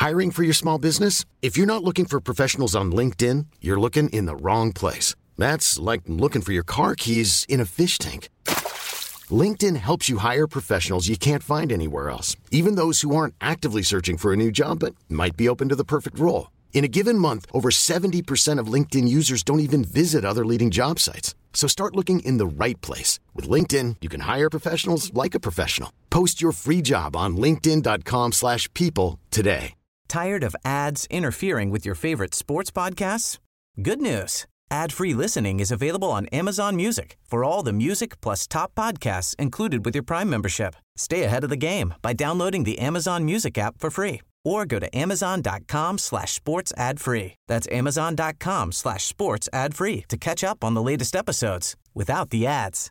Hiring for your small business? If you're not looking for professionals on LinkedIn, you're looking in the wrong place. That's like looking for your car keys in a fish tank. LinkedIn helps you hire professionals you can't find anywhere else, even those who aren't actively searching for a new job but might be open to the perfect role. In a given month, over 70% of LinkedIn users don't even visit other leading job sites. So start looking in the right place. With LinkedIn, you can hire professionals like a professional. Post your free job on linkedin.com/people today. Tired of ads interfering with your favorite sports podcasts? Good news. Ad-free listening is available on Amazon Music for all the music plus top podcasts included with your Prime membership. Stay ahead of the game by downloading the Amazon Music app for free or go to amazon.com/sports ad free. That's amazon.com/sports ad free to catch up on the latest episodes without the ads.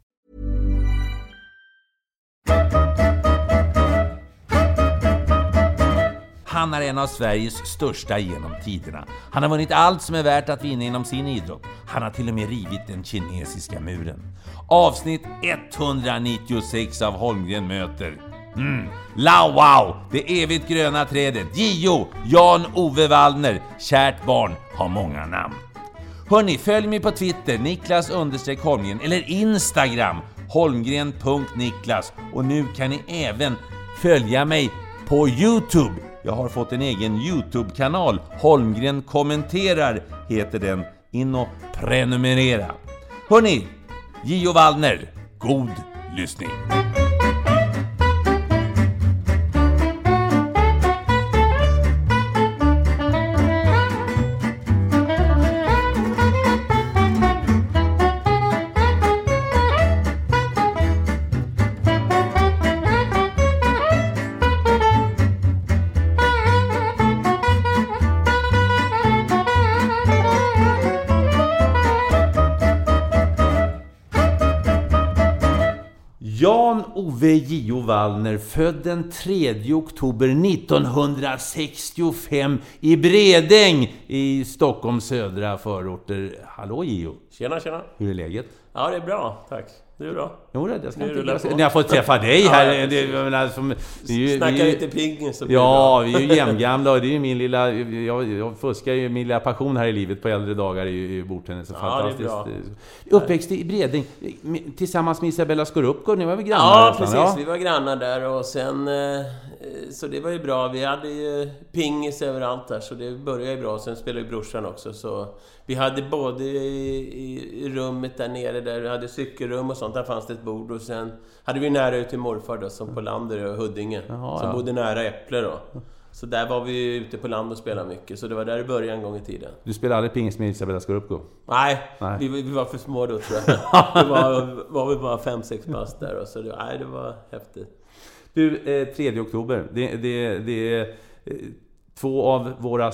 Han är en av Sveriges största genom tiderna. Han har vunnit allt som är värt att vinna inom sin idrott. Han har till och med rivit den kinesiska muren. Avsnitt 196 av Holmgren möter. Lau Wow, det evigt gröna trädet. Gio, Jan-Ove Wallner. Kärt barn har många namn. Hörrni, följ mig på Twitter, Niklas_Holmgren, eller Instagram, Holmgren.Niklas. Och nu kan ni även följa mig på YouTube. Jag har fått en egen YouTube-kanal. Holmgren kommenterar heter den. In och prenumerera. Hörrni, Gio Wallner, god lyssning. Jan-Ove Gio Wallner, född den 3 oktober 1965 i Bredäng i Stockholms södra förorter. Hallå Gio. Tjena. Hur är läget? Ja, det är bra, tack. Du är bra? Jo, jag ska inte... När jag får träffa dig här... Snackar lite pingis så blir ja, vi är ju jämngamla och det är ju min lilla... Jag fuskar ju min lilla passion här i livet på äldre dagar i bordtennis. Så fantastiskt. Uppväxt i Bredäng tillsammans med Isabella Skorupko. Ni var väl grannar? Ja, precis. Ja. Vi var grannar där och sen... Så det var ju bra. Vi hade ju pingis överallt där, så det började ju bra. Sen spelade ju brorsan också, så vi hade både i rummet där nere där vi hade cykelrum och sånt, där fanns det ett bord, och sen hade vi nära ut till morfar då, som på Lander och Huddinge. Som bodde nära Äpple då. Så där var vi ute på land och spelade mycket. Så det var där det började en gång i tiden. Du spelade aldrig pingis med Isabella Skorupko? Nej. Vi var för små då, tror jag. Det var vi bara 5-6 pass där. Och så det var häftigt. Du, 3 oktober. Det är två av våra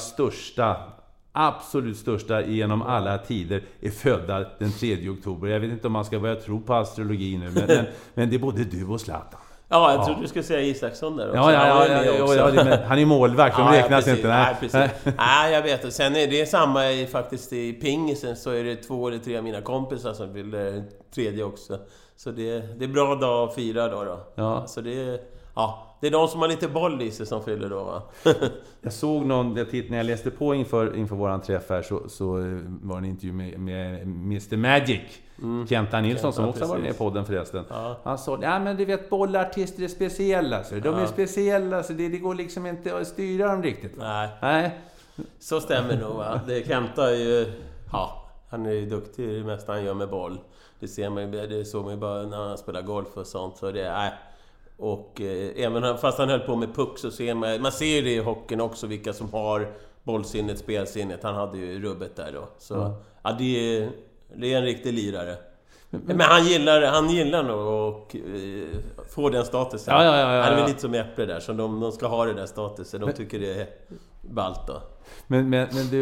absolut största genom alla tider är födda den 3 oktober. Jag vet inte om man ska börja tro på astrologi nu, men det är både du och Zlatan. Ja, jag trodde du skulle säga Isaksson där också. Ja, han är målvakt, de räknas precis. inte. Nej, precis. Nej, jag vet. Sen är det samma faktiskt i pingisen, så är det 2 eller 3 av mina kompisar som vill 3 också. Så det är bra dag att fira då. Ja. Så det är de som har lite boll i sig som fyller då, va? Jag såg när jag läste på inför våran träff här, så var en intervju med Mr. Magic. Kenta Nilsson, som också var med i podden förresten. Ja. Han sa, men du vet, bollartister är speciella. Så de är speciella, så det går liksom inte att styra dem riktigt. Nej. Så stämmer nog, va? Kenta är ju... han är ju duktig i det mesta han gör med boll. Det såg man ju bara när han spelar golf och sånt. Så det är... Och även fast han höll på med puck, så ser man ser det i hockeyn också, vilka som har bollsinnet, spelsinnet. Han hade ju rubbet där då. Så det är en riktig lirare. Men han gillar nog att få den statusen. Ja. Han är väl lite som Äpple där, så de ska ha det där statusen. De tycker det är ballt då. Men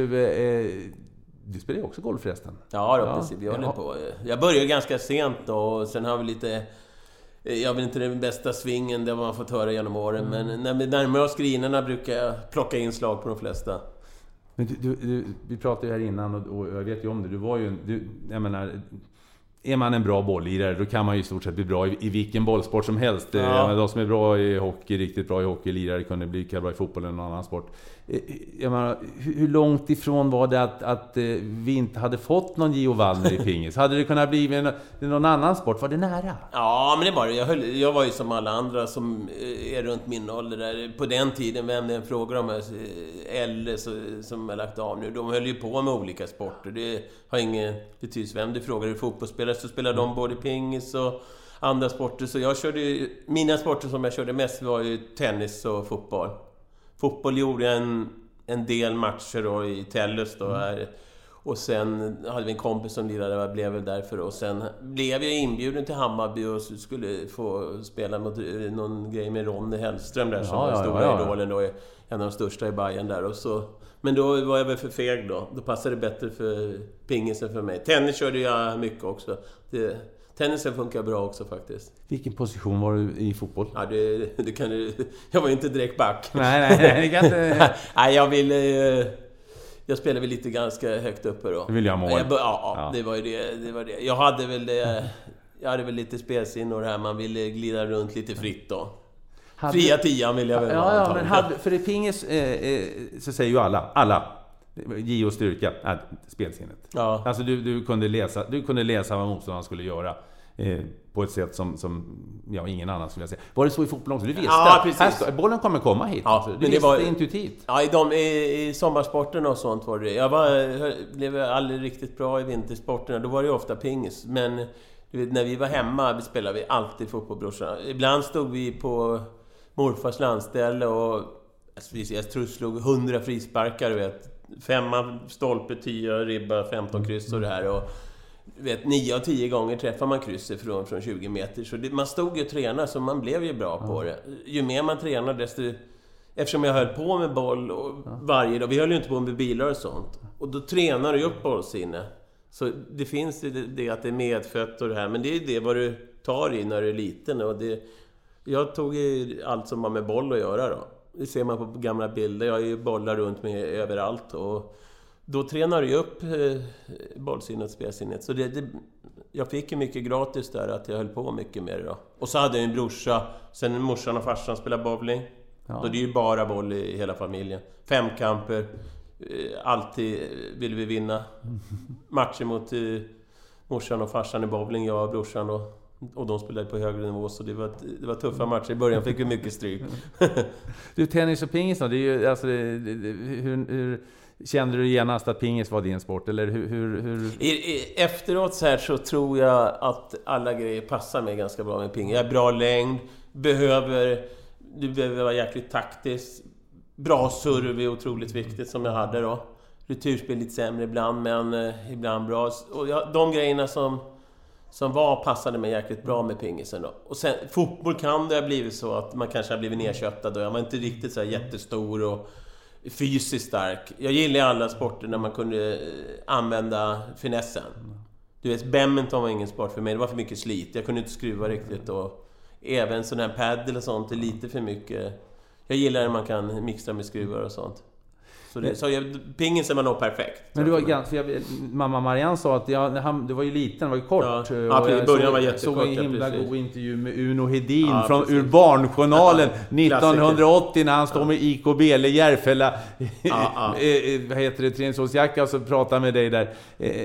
du spelar ju också golf förresten. Ja, precis. Vi håller på. Jag började ganska sent då, och sen har vi lite... Jag vet inte den bästa svingen, det har man fått höra genom åren. Men när vi närmar oss grinerna brukar jag plocka in slag på de flesta. Men vi pratade ju här innan, och jag vet ju om det. Du var ju... Jag menar, är man en bra bolllirare, då kan man ju i stort sett bli bra i vilken bollsport som helst. Ja. De som är bra i hockey, riktigt bra i hockeylirare, kunde bli lika bra i fotboll eller någon annan sport. Jag menar, hur långt ifrån var det att vi inte hade fått någon Gio Wallner i pingis? Hade det kunnat bli någon annan sport? Var det nära? Ja, men det var det. Jag var ju som alla andra som är runt min ålder där. På den tiden, vem det är en fråga om eller som har lagt av nu. De höll ju på med olika sporter. Det har ingen betydelse vem det frågar. Fotbollsspelare så spelar de både pingis och andra sporter. Så jag körde ju, mina sporter som jag körde mest var ju tennis och fotboll. Fotboll gjorde en del matcher då i Tellus då här. Och sen hade vi en kompis som lirade och blev väl därför. Och sen blev jag inbjuden till Hammarby och skulle få spela mot någon grej med Ronny Hellström där som var stora idolen då, en av de största i Bayern där. Och så, men då var jag väl för feg då. Då passade det bättre för pingisen för mig. Tennis körde jag mycket också. Tennisen funkar bra också faktiskt. Vilken position var du i fotboll? Ja, det kan du... Jag var ju inte direkt back. Nej, det kan inte... Nej, jag spelade väl lite ganska högt uppe då. Du ville ha mål? Ja, det var ju det. Jag hade väl lite spelsinne och det här. Man ville glida runt lite fritt då. Fria tian vill jag väl ja, men för i pingis så säger ju alla Gio styrka, spelsinnet. Ja. Alltså du kunde läsa vad motståndaren skulle göra på ett sätt som ingen annan skulle säga. Var det så i fotboll också? Du visste att bollen kommer komma hit. Ja, du visste det intuitivt. Ja, i sommarsporten och sånt var det. Jag blev aldrig riktigt bra i vintersporterna. Då var det ju ofta pingis. Men när vi var hemma spelade vi alltid fotboll, brorsan. Ibland stod vi på morfars landställe och jag tror slog 100 frisparkar, vet. 5 stolpe, 10 ribba, 15 kryss och det här. Och 9 av 10 gånger träffar man krysset från 20 meter. Så man stod ju och tränade, så man blev ju bra på det. Ju mer man tränar, desto... Eftersom jag höll på med boll och varje dag. Vi höll ju inte på med bilar och sånt. Och då tränar du upp bollsinne. Så det finns det att det är medfött och det här. Men det är det vad du tar i när du är liten. Och jag tog ju allt som har med boll att göra då. Det ser man på gamla bilder. Jag har ju bollar runt mig överallt. Och då tränar du upp bollsinnet, spelsinnet. Så jag fick ju mycket gratis där, att jag höll på mycket med det då. Och så hade jag en brorsa. Sen morsan och farsan spelade bowling. Ja. Då det är ju bara boll i hela familjen. 5 kamper. Alltid ville vi vinna matcher mot morsan och farsan i bowling. Jag och brorsan och de spelade på högre nivå, så det var tuffa matcher. I början fick vi mycket stryk. Du, tennis och pingis då, det är ju, alltså, hur kände du genast att pingis var din sport? Eller hur? Efteråt så här så tror jag att alla grejer passar mig ganska bra med pingis. Jag har bra längd, du behöver vara jäkligt taktisk. Bra serve är otroligt viktigt, som jag hade då. Returspel lite sämre ibland, men ibland bra. Och de grejerna som passade mig jäkligt bra med pingisen då. Och sen, fotboll kan det ha blivit så att man kanske har blivit nedköttad. Jag var inte riktigt så här jättestor och fysiskt stark. Jag gillar alla sporter när man kunde använda finessen. Du vet, badminton var ingen sport för mig. Det var för mycket slit. Jag kunde inte skruva riktigt. Och även sån här paddle och sånt är lite för mycket. Jag gillar när man kan mixa med skruvar och sånt. Pingis är man nog perfekt. Men du var ganska... Mamma Marianne sa att du var ju liten, var ju kort. Ja, i början var jättekort. Såg en himla god intervju med Uno Hedin ur Barnjournalen 1980 när han står med IK Bele Järfälla. Vad heter det? Träningsårsjacka, och så pratade med dig där.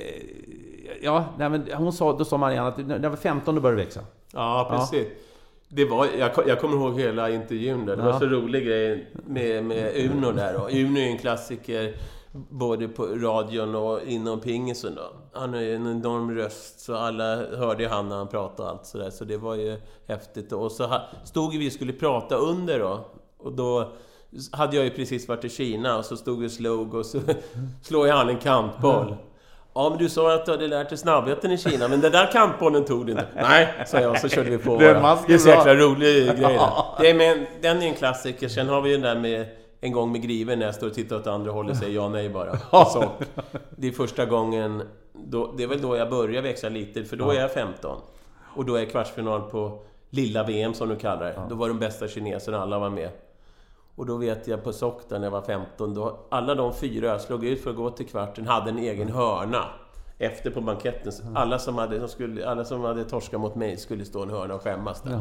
Då sa Marianne att när du var 15 då började växa. Ja, precis. Jag kommer ihåg hela intervjun där. Det var så rolig grej med Uno där då. Uno är en klassiker både på radion och inom pingisen då. Han har ju en enorm röst, så alla hörde han när han pratade och allt sådär. Så det var ju häftigt då. Och så stod vi och skulle prata under då. Och då hade jag ju precis varit i Kina och så stod vi och slog, och så slår jag han en kantboll. Ja, men du sa att du hade lärt dig snabbheten i Kina, men den där kampbollen tog du inte. Nej, sa jag, så körde vi på. Det är så jäkla rolig grej. Den är en klassiker. Sen har vi ju den där med en gång med Griven när jag står och tittar åt andra hållet och säger ja, nej bara. Så, det är första gången, det är väl då jag börjar växa lite, för då är jag 15. Och då är jag kvartsfinal på lilla VM som du kallar det. Då var de bästa kineserna, alla var med. Och då vet jag på Sockta när jag var 15, då alla de 4 jag slog ut för att gå till kvarten hade en egen hörna. efter på banketten. Alla som hade torskat mot mig skulle stå i en hörna och skämmas där.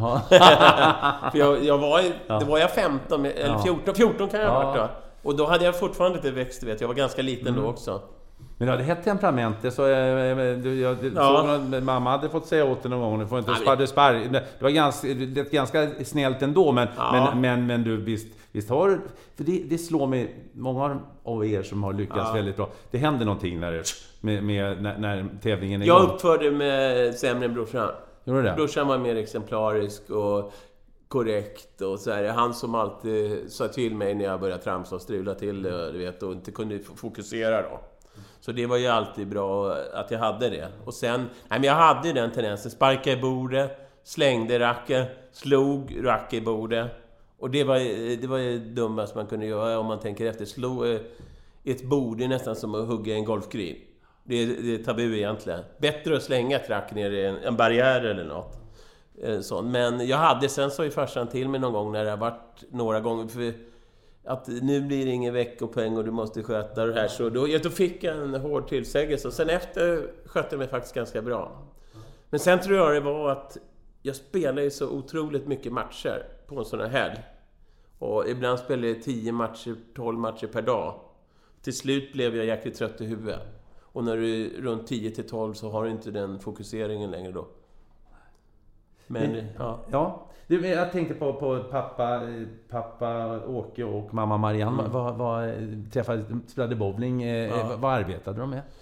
För det var jag 15 eller 14 kan jag ha varit då. Och då hade jag fortfarande inte växt, vet jag. var ganska liten då också. Men du hade hett temperament, så mamma hade fått säga åt dig någon gång, du får inte sparra. Det var ganska snällt ändå, men du visst har du, för det slår mig, många av er som har lyckats väldigt bra, det händer någonting när tävlingen är igång. Jag uppförde med sämre än brorsan. Gjorde det? Brorsan var mer exemplarisk och korrekt och så här. Han som alltid sa till mig när jag började tramsa och strula till du vet, och inte kunde fokusera då. Så det var ju alltid bra att jag hade det. Och sen, jag hade den tendensen. Sparka i bordet, slängde racket, slog racket i bordet. Och det var det dummaste man kunde göra om man tänker efter. Slå ett bord är nästan som att hugga en golfgrin. Det är tabu egentligen. Bättre att slänga ett rack ner i en barriär eller något. Sånt. Men jag hade, sen så i farsan till mig någon gång när det har varit några gånger för att nu blir det ingen veckopoäng och du måste sköta det här, så då fick jag en hård tillsägelse och sen efter skötte jag mig faktiskt ganska bra. Men sen tror jag det var att jag spelade så otroligt mycket matcher på en sån här helg. Och ibland spelade jag 10 matcher, 12 matcher per dag. Till slut blev jag jäkligt trött i huvudet. Och när du är runt 10-12 så har du inte den fokuseringen längre då. Men ja. Jag tänkte på pappa Åke och mamma Marianne. Spelade bowling. Vad arbetade de med?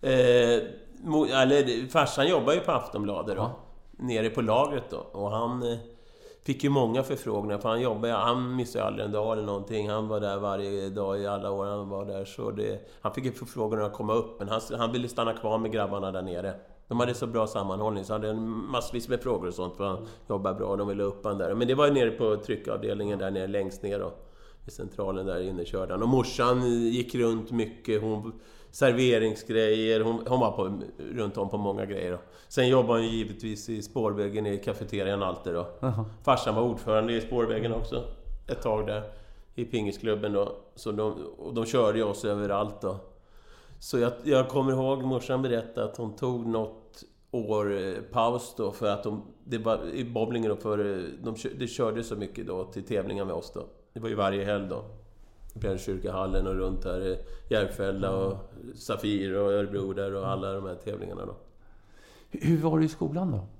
Farsan jobbar ju på Aftonbladet då. Nere på lagret då. Och han fick ju många förfrågningar. För han missade aldrig en dag eller någonting. Han var där varje dag i alla år han var där. Så han fick ju förfrågningar att komma upp. Men han ville stanna kvar med grabbarna där nere. De hade så bra sammanhållning, så hade en massvis med frågor och sånt, för han jobbade bra och de ville upp han där. Men det var ju nere på tryckavdelningen där nere, längst ner då, i centralen där inne körde han. Och morsan gick runt mycket, serveringsgrejer, hon var runt om på många grejer då. Sen jobbade hon givetvis i Spårvägen i kafeterian alltid då. Farsan var ordförande i Spårvägen också ett tag där, i pingisklubben då. Så de körde ju oss överallt då. Så jag kommer ihåg morsan berättade att hon tog något år paus då, för att det var i bowlingen då, för de körde så mycket då till tävlingar med oss då. Det var ju varje helg då. Björnkyrkahallen och runt här, Järfälla och Safir och Örebro där och alla de här tävlingarna då. Hur var du i skolan då?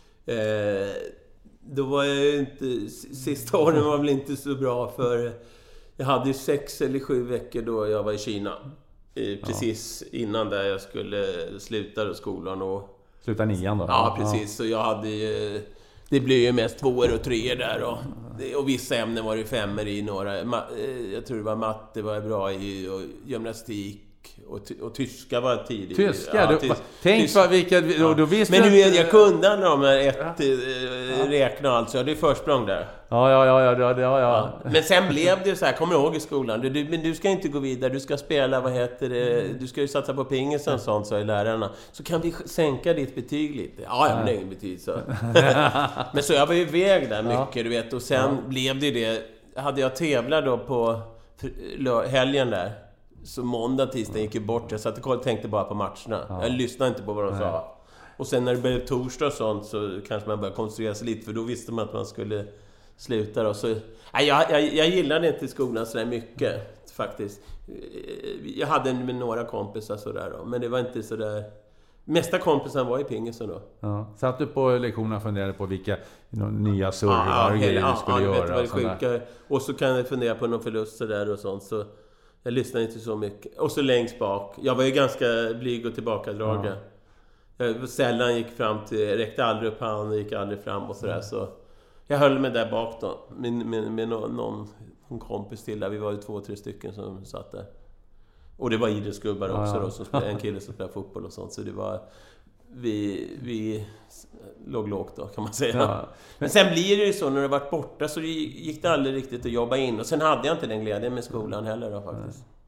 Då var jag ju inte, sista åren var väl inte så bra, för jag hade ju 6 eller 7 veckor då jag var i Kina. Precis innan där jag skulle sluta skolan och... Sluta 9:an då? Ja, precis. Så jag hade ju... Det blev ju mest 2:or och 3:or där och vissa ämnen var det 5:or i några. Jag tror det var matte var jag bra i, och gymnastik och tyska var tidigt. Tyska? Tänk vad vilka... Då visste men nu jag kunde alla de här räkna alltså. Det är försprång där. Ja. Men sen blev det så här, kommer ihåg i skolan. Men du ska inte gå vidare, du ska spela, du ska ju satsa på pingis och sånt, sa lärarna. Så kan vi sänka ditt betyg lite. Ja, men det är ingen betyg så. Men så jag var ju iväg där mycket, du vet. Och sen blev det. Hade jag tävlat då på helgen där. Så måndag, tisdag gick ju bort. Jag satt och tänkte bara på matcherna. Jag lyssnade inte på vad de sa. Och sen när det blev torsdag och sånt, så kanske man började koncentrera sig lite. För då visste man att man skulle sluta då. Så, jag gillade inte skolan så där mycket faktiskt. Jag hade med några kompisar sådär då. Men det var inte så där... Mesta kompisen var i pingisen då. Ja. Satt du på lektionerna och funderade på vilka nya server du skulle göra? Och så kan jag fundera på någon förlust där och sånt. Så jag lyssnade inte så mycket. Och så längst bak. Jag var ju ganska blyg och tillbakadragen. Jag sällan gick fram till... Räckte aldrig upp handen, gick aldrig fram och sådär. Så jag höll mig där bak då. Med någon kompis till där. Vi var ju 2-3 stycken som satt där. Och det var idrottsgubbar också då, som spelade, en kille som spelade fotboll och sånt. Så det var... Vi låg lågt då, kan man säga. Ja. Men sen blir det ju så, när det varit borta så gick det aldrig riktigt att jobba in. Och sen hade jag inte den glädjen med skolan heller då, faktiskt.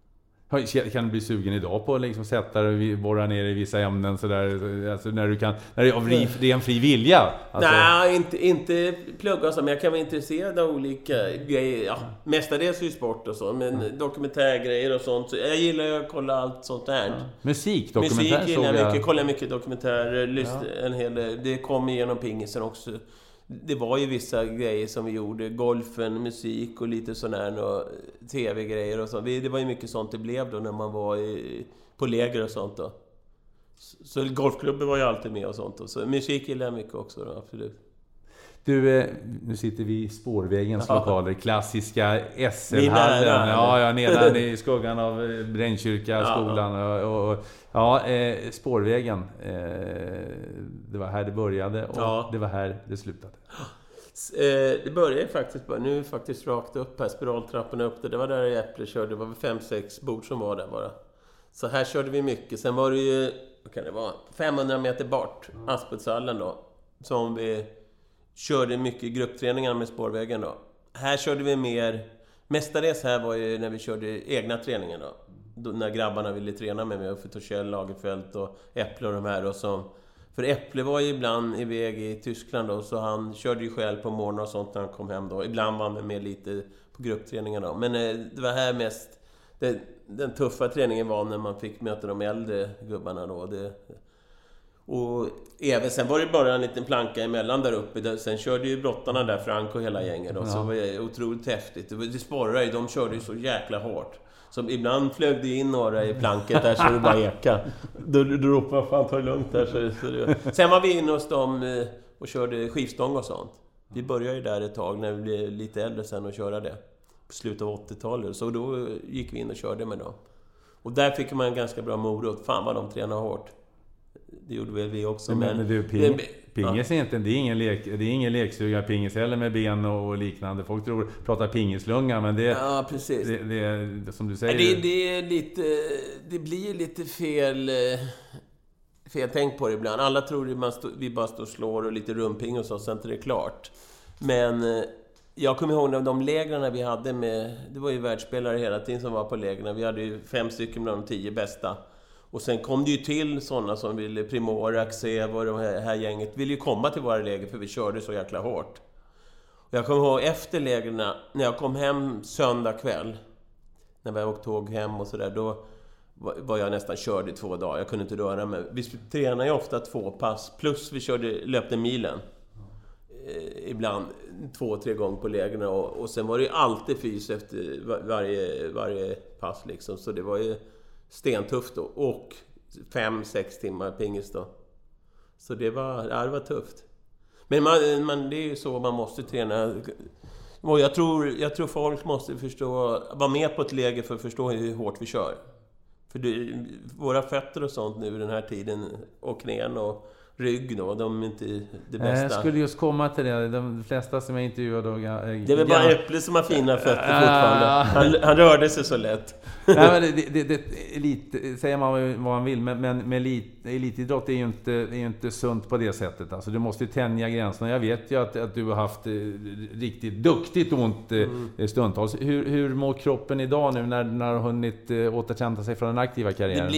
Kan du bli sugen idag på att liksom sätta dig och borra ner i vissa ämnen så där, alltså när det är av ren fri vilja? Alltså. Nej, inte plugga så, men jag kan vara intresserad av olika grejer. Ja, mestadels är sport och så, men dokumentärgrejer och sånt. Så jag gillar ju att kolla allt sånt där. Musik gillar jag mycket, kollar mycket dokumentärer, en hel del. Det kom igenom pingisen också. Det var ju vissa grejer som vi gjorde, golfen, musik och lite sån här och tv-grejer och så. Det var ju mycket sånt det blev då när man var på läger och sånt då. Så golfklubben var ju alltid med och sånt. Och så musik gillar jag mycket också då, absolut. Du, nu sitter vi i Spårvägens lokaler, klassiska SL-hallen. Ja, nedan i skuggan av Brännkyrka skolan och Spårvägen. Det var här det började och det var här det slutade. Det började faktiskt bara, nu faktiskt rakt upp här, spiraltrapporna upp där. Det var där i Äpple körde, det var 5-6 bord som var där bara. Så här körde vi mycket. Sen var det ju, vad kan det vara, 500 meter bort, Aspuddshallen då, som vi körde mycket gruppträningar med Spårvägen då. Här körde vi mer, mestadels här var ju när vi körde egna träningar då. När grabbarna ville träna med mig, för Torshäll, Lagerfält och Äpple och de här då som... För Äpple var ju ibland iväg i Tyskland då, så han körde ju själv på morgonen och sånt när han kom hem då. Ibland var han med lite på gruppträningar då. Men det var här mest... Den tuffa träningen var när man fick möta de äldre gubbarna då. Och även sen var det bara en liten planka emellan där uppe. Sen körde ju brottarna där, Frank och hela gänget då. Så det var otroligt häftigt. Det sporrade ju, de körde ju så jäkla hårt. Så ibland flög det in några i planket där så det bara eka. Då ropade fan, ta det lugnt där. Så sen var vi inne hos dem och körde skivstång och sånt. Vi började ju där ett tag när vi blev lite äldre sen och köra det. På slutet av 80-talet. Så då gick vi in och körde med dem. Och där fick man en ganska bra morot. Fan vad de tränar hårt. Det gjorde väl vi också. Men du, pingis är inte, det är ingen lekstuga pingis heller med ben och liknande. Folk pratar pingislunga, men det... Ja, precis. Det som du säger... Det är lite... Det blir lite fel tänk på det ibland. Alla tror att vi bara står och slår och lite rumping och så, sen är det klart. Men... Jag kommer ihåg när de lägren vi hade med... Det var ju världsspelare hela tiden som var på lägren. Vi hade ju 5 stycken bland de 10 bästa. Och sen kom det ju till sådana som ville... Primor, Axev och det här gänget ville ju komma till våra läger för vi körde så jäkla hårt. Och jag kommer ihåg efter lägren, när jag kom hem söndag kväll, när vi åkte tåg hem och sådär, då var jag nästan körd i 2 dagar. Jag kunde inte röra mig. Vi tränade ju ofta 2 pass, plus vi löpte milen. Ibland 2-3 gånger på lägren och sen var det ju alltid fys efter varje pass liksom, så det var ju stentufft då, och 5-6 timmar pingis då, så det var tufft, men det är ju så man måste träna, och jag tror folk måste vara med på ett läger för att förstå hur hårt vi kör, för våra fötter och sånt nu i den här tiden och knän och rygg då, de är inte det bästa. Jag skulle just komma till det. De flesta som jag intervjuade då... Det är väl bara Äpple som har fina fötter fortfarande. Han rörde sig så lätt. Nej, men det säger man vad man vill, men elitidrott är ju inte sunt på det sättet. Alltså, du måste ju tänja gränserna. Jag vet ju att du har haft riktigt duktigt ont stundtals. Hur mår kroppen idag nu när du har hunnit återhämta sig från den aktiva karriären?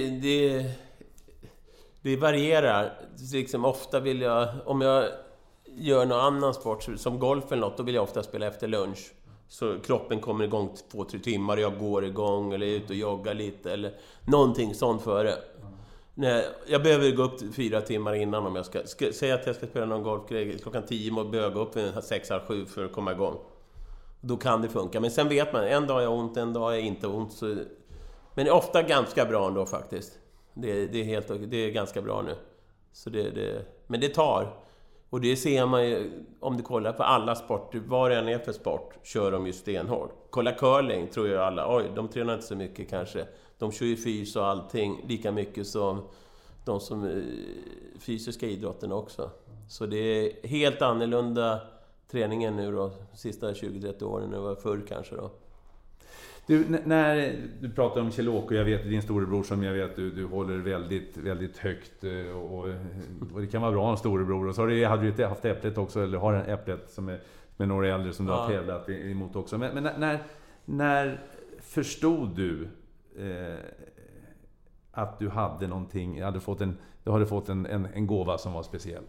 Det varierar. Liksom ofta vill jag, om jag gör någon annan sport som golf eller något, då vill jag ofta spela efter lunch. Så kroppen kommer igång 2-3 timmar och jag går igång eller är ute och joggar lite eller någonting sånt före. Nej, jag behöver gå upp 4 timmar innan om jag ska säga att jag ska spela någon golfgrej. Klockan 10 måste jag gå upp 6-7 för att komma igång. Då kan det funka. Men sen vet man, en dag är jag ont, en dag är jag inte ont. Så... Men det är ofta ganska bra ändå faktiskt. Det är ganska bra nu. Så men det tar. Och det ser man ju, om du kollar på alla sporter, vad det än är för sport, kör de ju stenhårt. Kolla curling, tror jag alla. De tränar inte så mycket kanske. De kör ju fys och allting lika mycket som de som fysiska idrotten också. Så det är helt annorlunda träningen nu då, sista 20-30 åren än vad förr kanske då. Du, när du pratar om Kjell-Åke, jag vet din storebror som jag vet du håller väldigt, väldigt högt och det kan vara bra en storebror. Och så hade du haft Äpplet också, eller har en Äpplet som är med några äldre som du har tävlat emot också. Men när förstod du att du hade någonting, du hade fått en gåva som var speciell?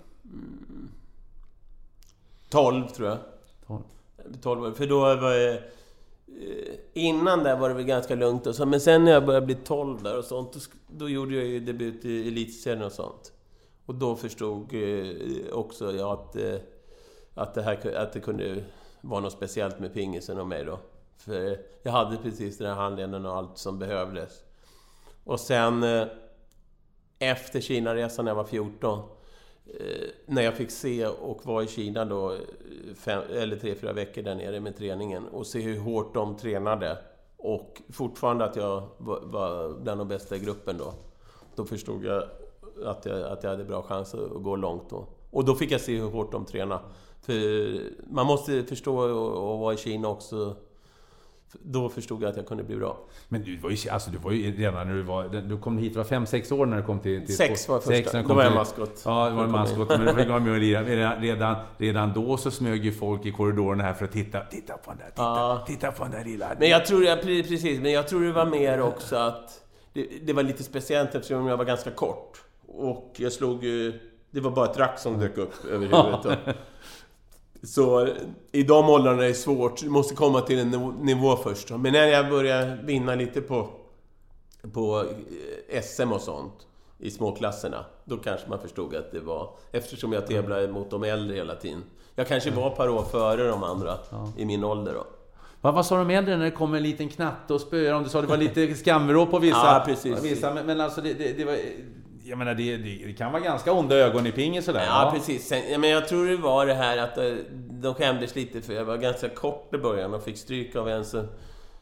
12 tror jag. 12, för då var jag, innan där var det väl ganska lugnt och så, men sen när jag började bli 12 där och sånt, då gjorde jag ju debut i elitserien och sånt. Och då förstod också jag att det kunde vara något speciellt med pingisen och mig då. För jag hade precis den här handleden och allt som behövdes. Och sen efter Kina-resan när jag var 14, när jag fick se och var i Kina då 3-4 veckor där nere med träningen och se hur hårt de tränade och fortfarande att jag var bland de bästa i gruppen då förstod jag att jag hade bra chans att gå långt då. Och då fick jag se hur hårt de tränade. För man måste förstå och vara i Kina också. Då förstod jag att jag kunde bli bra. Men du var ju redan när du kom hit, var 5-6 år när du kom till 6 var första, då var jag maskot. Ja, det var en maskot, men du fick vara med och lira. Redan då så smög ju folk i korridoren här för att titta på den där, titta på den där lilla. Men jag tror det var mer också att det var lite speciellt eftersom jag var ganska kort. Och jag slog ju, det var bara ett rack som dök upp över huvudet. Så i de åldrarna är det svårt. Du måste komma till en nivå först. Men när jag började vinna lite på SM och sånt i småklasserna, då kanske man förstod att det var, eftersom jag tävlade mot de äldre hela tiden. Jag kanske var ett par år före de andra i min ålder då. Vad sa de äldre när det kom en liten knatte och spöade? Om du sa det var lite skamvrå på vissa. Ja, precis. Men alltså det var... Jag menar, det kan vara ganska onda ögon i pingen sådär. Ja, precis. Men jag tror det var det här att de skämdes lite för jag var ganska kort i början och fick stryk av en så...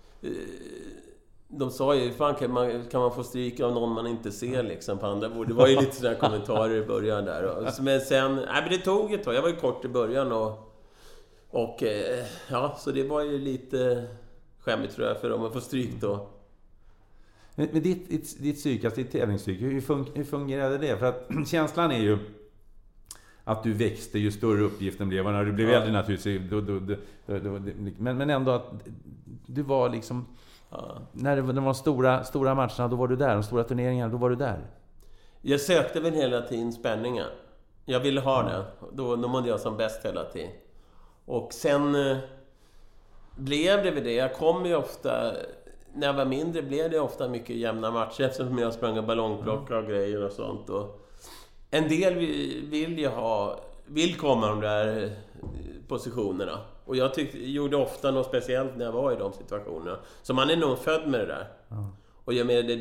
De sa ju, fan kan man få stryk av någon man inte ser liksom på andra bord. Det var ju lite sådana kommentarer i början där. Men sen, men det tog ett tag. Jag var ju kort i början och så det var ju lite skämmigt tror jag för dem att få stryk då. Men ditt psyk, alltså ditt tävlingspsyk, hur fungerade det? För att känslan är ju att du växte ju större uppgiften blev. Och när du blev äldre naturligtvis, men ändå att du var liksom... När det var de stora matcherna, då var du där. De stora turneringarna, då var du där. Jag sökte väl hela tiden spänningen. Jag ville ha det. Då mådde jag som bäst hela tiden. Och sen blev det väl det. Jag kom ju ofta... När jag var mindre blev det ofta mycket jämna matcher eftersom jag sprang och ballongplocka och grejer och sånt. Och en del vill komma de där positionerna. Och jag gjorde ofta något speciellt när jag var i de situationerna. Så man är nog född med det där. Och jag menar,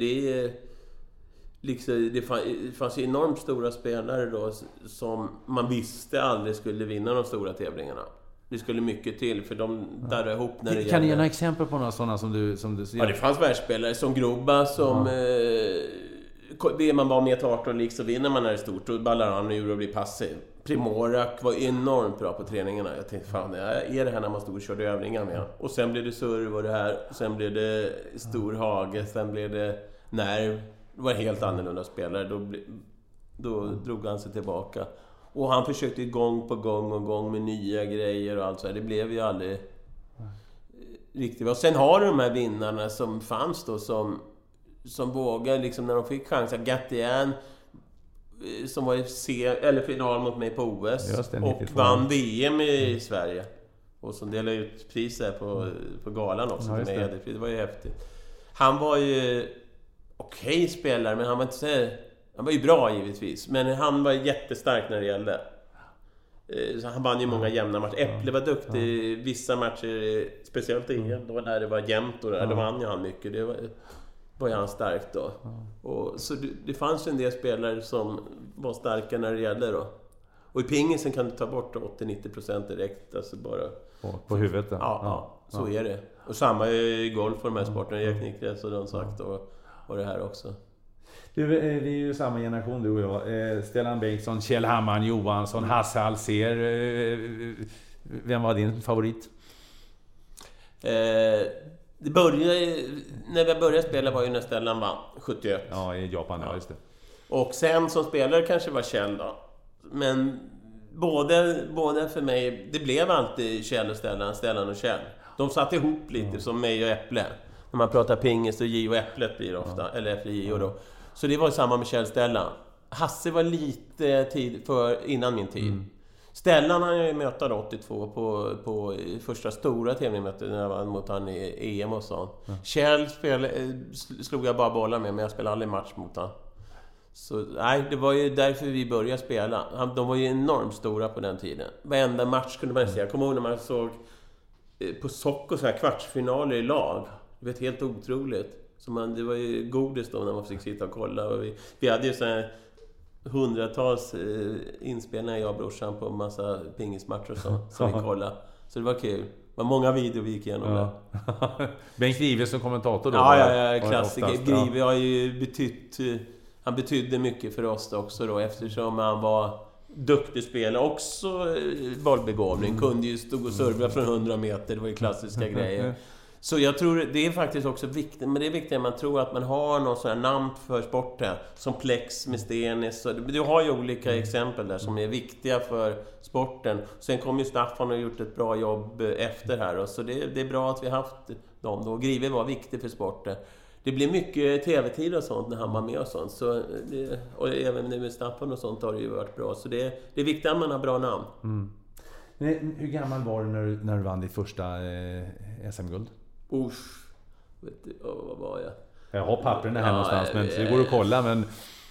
det fanns enormt stora spelare då som man visste aldrig skulle vinna de stora tävlingarna. Det skulle mycket till för de där ihop när det gäller. Kan du ge några exempel på några sådana som du ser? Ja, det fanns världsspelare som Grubba som det man var med till 18 lik så vinner man när det är stort. Då ballar han ur och blir passiv. Primorak var enormt bra på träningarna. Jag tänkte, fan, är det här när man stod och körde övningar med? Och sen blev det serv och det här. Sen blev det stor hage. Sen blev det nerv. Det var helt annorlunda spelare. Då drog han sig tillbaka. Och han försökte gång på gång med nya grejer och allt så här. Det blev ju aldrig riktigt. Och sen har de här vinnarna som fanns då som vågade liksom när de fick chansen. Gattian som var i final mot mig på OS och vann VM i Sverige. Och som delade ut priser på galan också. Det var ju häftigt. Han var ju okej spelare, men han var inte så... Han var ju bra givetvis, men han var jättestark när det gällde. Så han vann ju många jämna matcher. Äpple var duktig i vissa matcher, speciellt i EM. Då när det var jämnt och då vann ju han mycket. Det var ju han stark då. Och så det fanns en del spelare som var starka när det gällde då. Och i pingisen kan du ta bort 80-90% direkt. Alltså bara... På huvudet? Ja, så är det. Och samma i golf och de här sporterna. Jack Nicklaus och de sagt och det här också. Du, vi är ju samma generation du och jag. Stellan Bengtsson, Kjell Hammarn Johansson, Hasse Alsér. Vem var din favorit? När vi började spela var ju när Stellan vann 71. Ja, i Japan, ja, just det. Och sen som spelare kanske var Kjell då. Men båda för mig, det blev alltid Kjell och Stellan och Kjell. De satt ihop lite som mig och Äpple. när man pratar pingis, så Gio Äpplet blir ofta, eller efter Gio då. Så det var samma med Kjell Stellan. Hasse var lite tid innan min tid. Stellan har jag mötat 82 på första stora tävlingen när jag var mot han i EM och sånt. Kjell slog jag bara bollar med, men jag spelade aldrig match mot han. Så nej, det var ju därför vi började spela. De var ju enormt stora på den tiden. Varenda match kunde man se. Jag kommer ihåg när man såg på Socker så här kvartsfinaler i lag. Det var helt otroligt. Så det var ju godis då när man fick sitta och kolla. Och vi hade ju så här hundratals inspelningar, jag och brorsan, på en massa pingismatcher som vi kollade. Så det var kul. Det var många videor vi gick igenom där. Bengt Grive som kommentator då? Ja, klassiker. Grive har ju han betydde mycket för oss också då, eftersom han var duktig spelare, också bollbegåvning, kunde ju stå och serva från 100 meter, det var ju klassiska grejer. Så jag tror det är faktiskt också viktigt, men det är viktigt att man tror att man har någon sån här namn för sporten, som Plex med Stenis. Du har ju olika exempel där som är viktiga för sporten. Sen kom ju Staffan och gjort ett bra jobb efter här, och så det är bra att vi har haft dem då. Grive var viktig för sporten. Det blir mycket tv-tid och sånt när han var med och sånt. Så och även nu med Staffan och sånt har det ju varit bra. Så det är viktigt att man har bra namn. Hur gammal var du när du vann ditt första SM-guld? Vet du, vad var jag? Jag har papperna här någonstans, men det går att kolla. Men...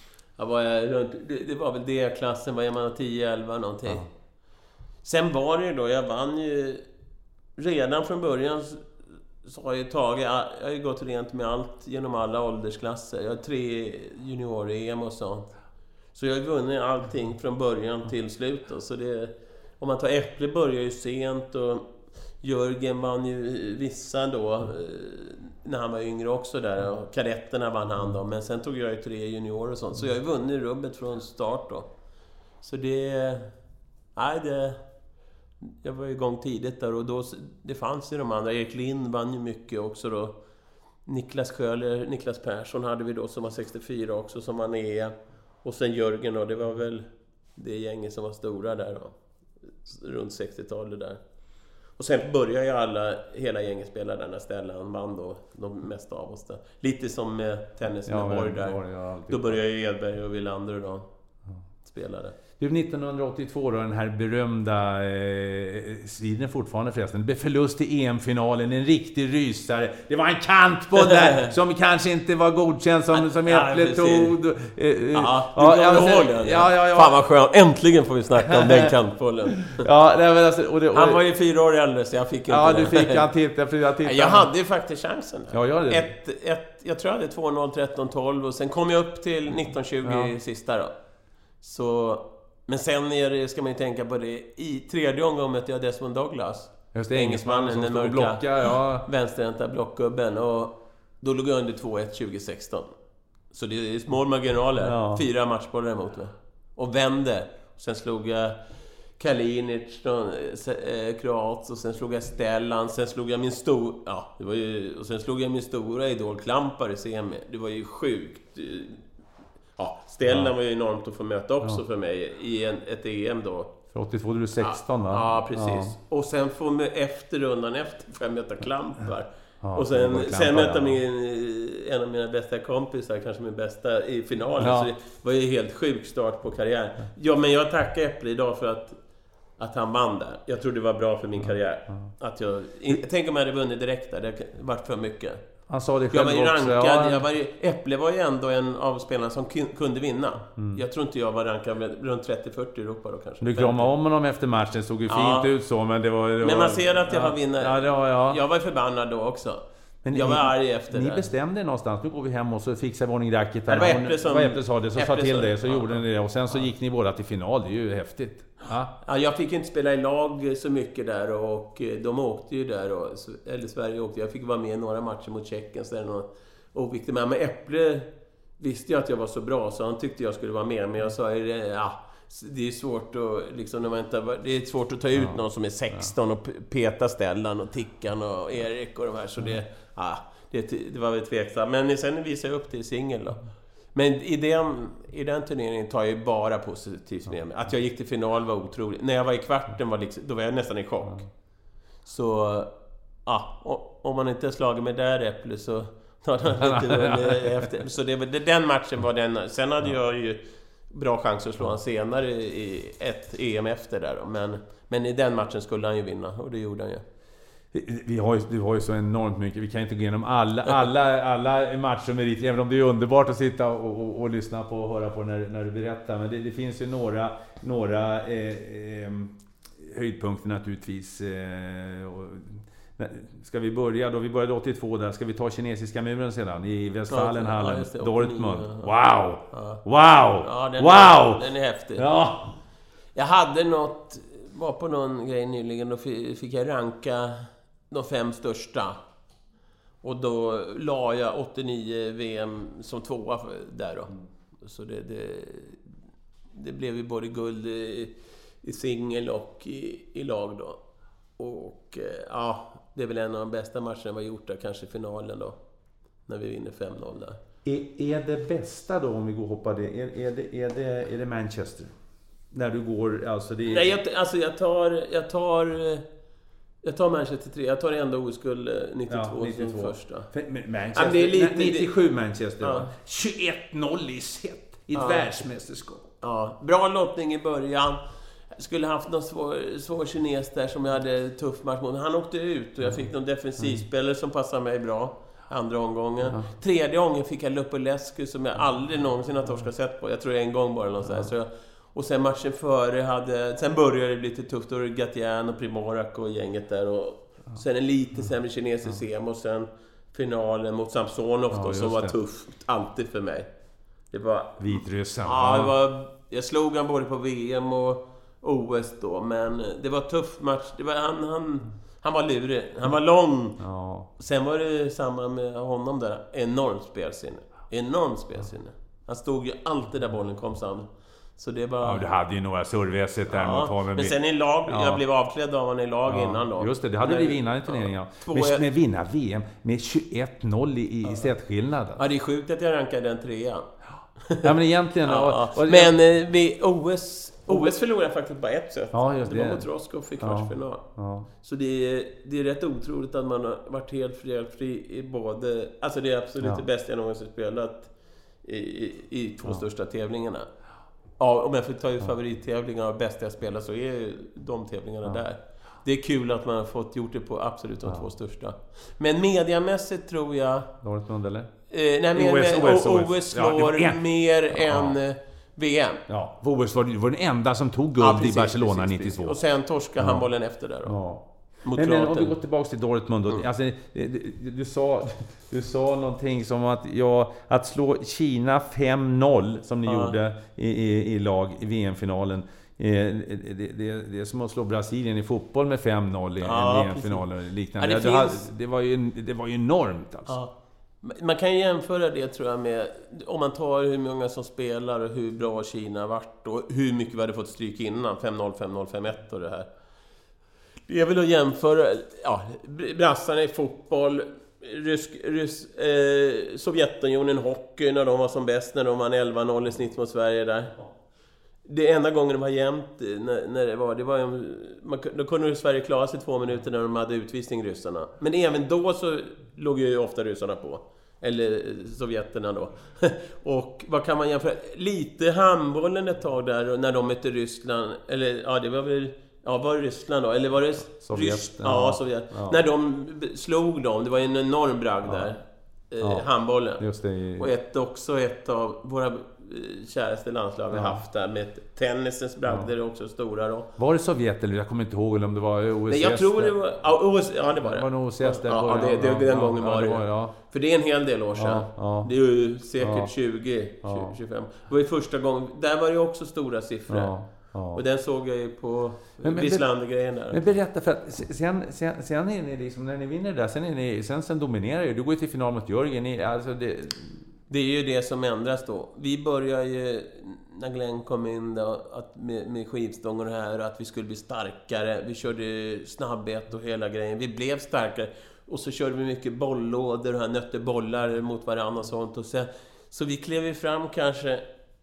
Det var väl D-klassen, var man 10-11 någonting. Ja. Sen var det då, jag vann ju redan från början. Så har jag har ju gått rent med allt genom alla åldersklasser. Jag har 3 junior-EM och sånt. Så jag har vunnit allting från början till slut då. Så om man tar Äpple börjar ju sent, och Jörgen vann ju vissa då när han var yngre också där, och kadetterna vann han då, men sen tog jag ju 3 junior och sånt. Så jag har ju vunnit rubbet från start då. Så jag var igång tidigt där, och då det fanns ju de andra. Erik Lind vann ju mycket också då. Niklas Persson hade vi då, som var 64 också, som vann EM. Och sen Jörgen då, det var väl det gänget som var stora där då, runt 60-talet där. Och sen började ju hela gänget spela där när Stellan vann då, de mesta av oss där. Lite som med tennis med Borg där. Då började ju Edberg och Wilander då spelade. Du, 1982 då, den här berömda striden fortfarande förresten. Det blev förlust i EM-finalen, en riktig rysare. Det var en kant på där som kanske inte var godkänd som Äpple tog. Fan vad skönt, äntligen får vi snacka om den kantbollen. Han var ju 4 år äldre, så jag fick inte du fick han titta. Jag hade ju faktiskt chansen där. Jag tror jag hade 2-0, 13-12, och sen kom jag upp till 19-20 sista då. Så... Men sen ska man ju tänka på det. I tredje omgången mötte jag Desmond Douglas. Just det, engelsmannen, den mörka vänsterhänta blockgubben. Och då låg jag under 2-1 2016. Så det är små marginaler. 4 matchbollar emot mig. Och vände. Sen slog jag Kalinic, kroat, och sen slog jag Stellan. Sen slog jag min och sen slog jag min stora idol Klampar i semi. Det var ju sjukt. Stellan var ju enormt att få möta också för mig i ett EM då. För 82 är du 16 va? Ja, precis. Och sen får jag möta Klampar. Och sen möta en av mina bästa kompisar, kanske min bästa i finalen. Så det var ju helt sjuk start på karriären. Ja, men jag tackar Äpple idag för att han vann där. Jag tror det var bra för min karriär. Att jag tänker om jag hade vunnit direkt där. Det varit för mycket. Han sa det själv Äpple var ju ändå en av spelarna som kunde vinna. Jag tror inte jag var rankad runt 30-40 i Europa då kanske. Du kramade om honom efter matchen, såg ju fint ut så, men det var... Men man ser att jag var vinnare. Jag var förbannad då också. Men jag var arg efter ni det. bestämde någonstans, nu går vi hem och så fixar vi ordning racket där. Det var Äpple som... Äpple sa det, så sa till det, så gjorde ni det. Och sen så gick ni båda till final, det är ju häftigt. Ja, jag fick inte spela i lag så mycket där, och de åkte ju där, eller Sverige åkte. Jag fick vara med i några matcher mot Tjeckien, så det är något oviktigt. Men Äpple visste ju att jag var så bra, så han tyckte jag skulle vara med. Men jag sa det är svårt att liksom, det är svårt att ta ut någon som är 16 och peta Stellan och Tickan och Erik och de här, så det var väl tveksamt. Men sen visade jag upp till singel då. Men i den turneringen tar jag ju bara positivt med mig. Att jag gick till final var otroligt. När jag var i kvarten då var jag nästan i chock. Så om man inte slagit med där Äpple så hade han inte vunnit efter. Så den matchen var den. Sen hade jag ju bra chans att slå han senare i ett EM efter där då. Men i den matchen skulle han ju vinna, och det gjorde han ju. Du har ju så enormt mycket. Vi kan inte gå igenom alla matcher med ditt, även om det är underbart att sitta och lyssna på och höra på när du berättar. Men det finns ju några höjdpunkter naturligtvis. Ska vi börja då? Vi började 82 där. Ska vi ta kinesiska muren sedan i Westfalenhallen? Ja, Dortmund. Wow! Wow! Ja, den är häftig. Ja. Jag hade var på någon grej nyligen, då fick jag ranka de 5 största. Och då la jag 89 VM som 2 där då. Så det blev ju både guld i singel och i lag då. Och ja, det är väl en av de bästa matcherna vi har gjort där, kanske finalen då. När vi vinner 5-0 där. Är det bästa då, om vi går och hoppar det, är det Manchester? När du går, alltså det är... Nej, jag tar Manchester 3. Jag tar ändå oskuld 92 som första. Manchester, det är lite, 97 Manchester. Ja. 21-0 i set i ett världsmästerskap. Ja, bra lottning i början. Jag skulle haft någon svår kines där som jag hade tuff match mot. Han åkte ut och jag fick någon defensivspelare som passade mig bra. Andra omgången. Tredje gången fick jag Lupulescu som jag aldrig någonsin har torskat sett på. Jag tror en gång bara någonstans. Och sen matchen före sen började det bli lite tufft. Då var det Gatien och Primorak och gänget där. Och sen en lite sämre kinesisk EM. Och sen finalen mot Samsonov som var tufft. Alltid för mig. Det var... Vitryssland. Ja, jag slog han både på VM och OS då. Men det var tuff match. Det var, han var lurig. Han var lång. Ja. Sen var det samma med honom där. Enormt spelsinne. Han stod ju alltid där bollen kom samman. Så det var... Ja, du hade ju några serveset där mot honom. Men sen i lag, jag blev avklädd av honom i lag innan då. Just det hade blivit innan i turneringen. Men vinna VM med 21-0 i setskillnaden. Ja, det är sjukt att jag rankade den 3:an. Ja, men egentligen... Men vi OS förlorade faktiskt bara ett set. Ja, just det. Det var mot Roscoe i kvartsfinal. Ja. Så det är rätt otroligt att man har varit helt fri i både... Alltså det är absolut det bästa jag någonsin spelat i 2 största tävlingarna. Ja, om jag får ta ut favorittävlingar och bästa jag spelar så är de tävlingarna där. Det är kul att man har fått gjort det på absolut de 2 största. Men mediamässigt tror jag... Dortmund eller? OS slår mer än VM. Ja, OS var den enda som tog guld i Barcelona 92. Och sen torska handbollen efter där då. Ja. Men om vi går tillbaka till Dortmund då, alltså, du sa någonting som att slå Kina 5-0 som ni gjorde i lag i VM-finalen. Det är som att slå Brasilien i fotboll med 5-0 i VM-finalen eller liknande. Det var ju enormt alltså. Ja. Man kan ju jämföra det tror jag med om man tar hur många som spelar och hur bra Kina har varit och hur mycket vi hade fått stryk innan 5-0, 5-0, 5-1 och det här. Det är väl att jämföra brassarna i fotboll, Sovjetunionen hockey när de var som bäst, när de vann 11-0 i snitt mot Sverige där. Det enda gången de var jämnt när det var då kunde Sverige klara sig 2 minuter när de hade utvisning ryssarna. Men även då så låg ju ofta ryssarna på. Eller sovjeterna då. Och vad kan man jämföra? Lite handbollen ett tag där när de mötte Ryssland. Eller det var väl... Ja, var det Ryssland då? Eller var det Sovjet? Sovjet. Ja. När de slog dem, det var en enorm bragd där. Handbollen. Just det. Och ett av våra käraste landslag vi haft där med tennisens bragder är också stora då. Var det Sovjet eller jag kommer inte ihåg om det var OS? Nej, jag tror det var OS, det var det. Var det OS där? Ja, den gången var det. För det är en hel del år sedan. Det är ju säkert 20-25. Det var ju första gången. Där var det också stora siffror. Ja. Och den såg jag ju på Wislander-grejen där. Men berätta, för att sen är ni liksom, när ni vinner där, sen dominerar ju. Du går ju till final mot Jörgen. Det är ju det som ändras då. Vi börjar ju, när Glenn kom in då, med skivstång och det här, att vi skulle bli starkare. Vi körde snabbhet och hela grejen. Vi blev starkare. Och så körde vi mycket bolllådor och nötte bollar mot varandra och sånt. Och sen, så vi klev fram kanske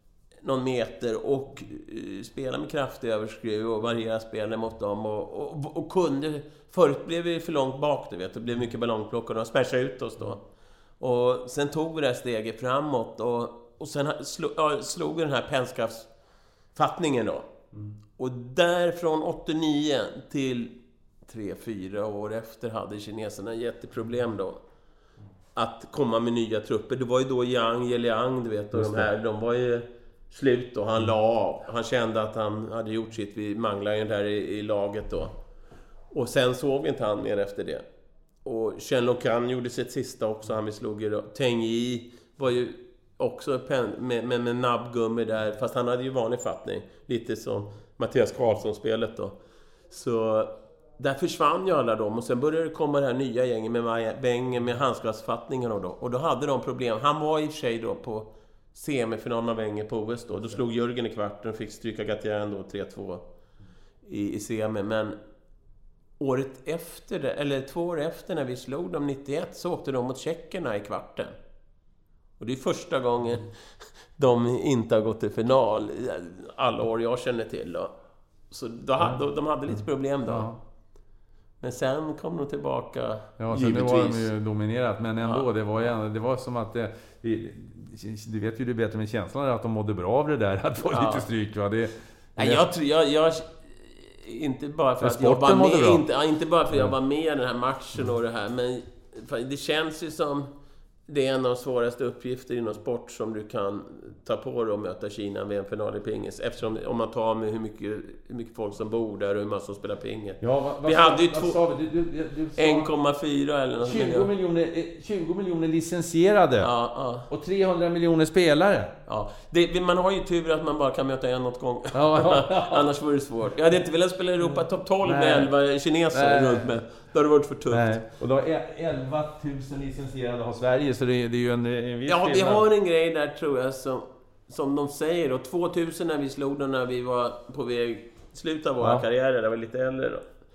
någon meter och spela med kraftig överskruv och variera spelet mot dem och kunde... Förut blev vi för långt bak, du vet. Det blev mycket ballongplock och de smashade ut oss då. Och sen tog vi det här steget framåt och sen slog vi den här pennskaftsfattningen då. Och där från 89 till 3-4 år efter hade kineserna jätteproblem då. Att komma med nya trupper. Det var ju då Yang, du vet, och de var ju slut och han la av. Han kände att han hade gjort sitt. Vi manglade ju där i laget då. Och sen såg vi inte han mer efter det. Och Chen Lokan gjorde sitt sista också. Han vi slog ju då. Teng Yi var ju också med nabbgummi där. Fast han hade ju vanlig fattning. Lite som Mattias Karlsson-spelet då. Så där försvann ju alla dem. Och sen började det komma det här nya gänget med Wenger med handskapsfattningen då. Och då hade de problem. Han var i och för sig då på semifinalen av Wenger på OS då. Då slog Jürgen i kvarten och fick stryka Gatien då 3-2 i semi. Men året efter det, eller 2 år efter när vi slog dem 91, så åkte de mot tjeckerna i kvarten. Och det är första gången de inte har gått till final alla år jag känner till då. Så de hade lite problem då. Ja. Men sen kom de tillbaka. Ja, sen var de ju dominerat, men ändå, det var som att du vet ju det bättre med känslan att de mådde bra av det där, att få lite stryk, va? Jag inte bara för att jag var med, inte bara för att jag var med i den här matchen och det här, men det känns ju som det är en av de svåraste uppgifter inom sport som du kan ta på dig och möta Kina vid en final i pingis. Eftersom om man tar med hur mycket folk som bor där och hur många som spelar pingis. Ja, vi hade ju 1,4 eller något. 20 miljoner licensierade. Ja. Och 300 miljoner spelare. Ja, man har ju tur att man bara kan möta en åt gång. Annars vore det svårt. Jag hade inte velat spela Europa topp 12 med 11 kineser runt med. Då hade det varit för tufft. Nej. Och då är 11 000 licensierade har Sverige, så det är ju en viss skillnad. Vi har en grej där, tror jag, som de säger då. 2000 när vi slog dem, när vi var på väg sluta våra karriärer, där var lite äldre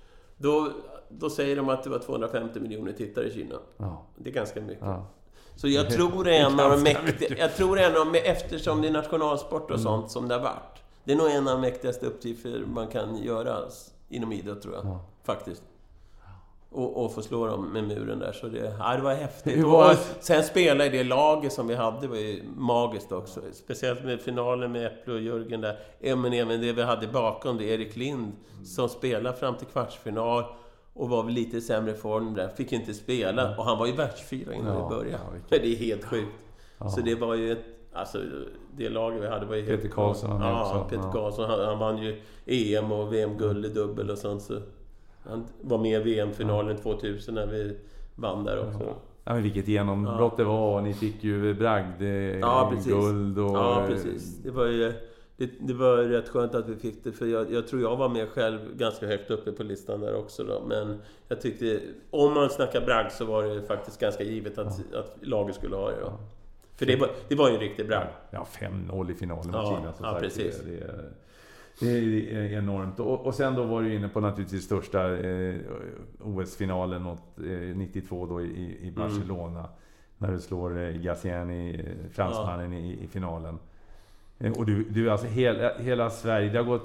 då säger de att det var 250 miljoner tittare i Kina. Ja. Det är ganska mycket. Ja. Så jag tror det är en av de mäktiga, eftersom det är nationalsport och sånt som det har varit. Det är nog en av de mäktigaste uppgifter man kan göra inom idrott, tror jag. Faktiskt. Och få slå dem med muren där. Så det var häftigt. Sen spela i det laget som vi hade var ju magiskt också. Speciellt med finalen med Äpple och Jürgen där. Men även det vi hade bakom det, Erik Lind, som spelade fram till kvartsfinal och var väl lite sämre form där. Fick inte spela. Och han var ju världsfyra innan vi började. Det är helt sjukt. Så det var ju det laget vi hade var ju Peter Karlsson. Peter Karlsson. Han vann ju EM och VM-guld i dubbel och sånt, så han var med i VM-finalen 2000 när vi vann där också. Ja, men vilket genombrott det var. Ni fick ju bragd, guld och... Ja, precis. Det var rätt skönt att vi fick det, för jag tror jag var med själv ganska högt uppe på listan där också då. Men jag tyckte, om man snackar bragd, så var det faktiskt ganska givet att laget skulle ha det då. För det var ju en riktig bragd. Ja, 5-0 i finalen mot Kina. Ja, precis. Det är enormt. Och sen då var du inne på naturligtvis största OS-finalen 92 då i Barcelona. När du slår Gaziani, fransmannen, i finalen. Och du alltså hela Sverige, det har gått...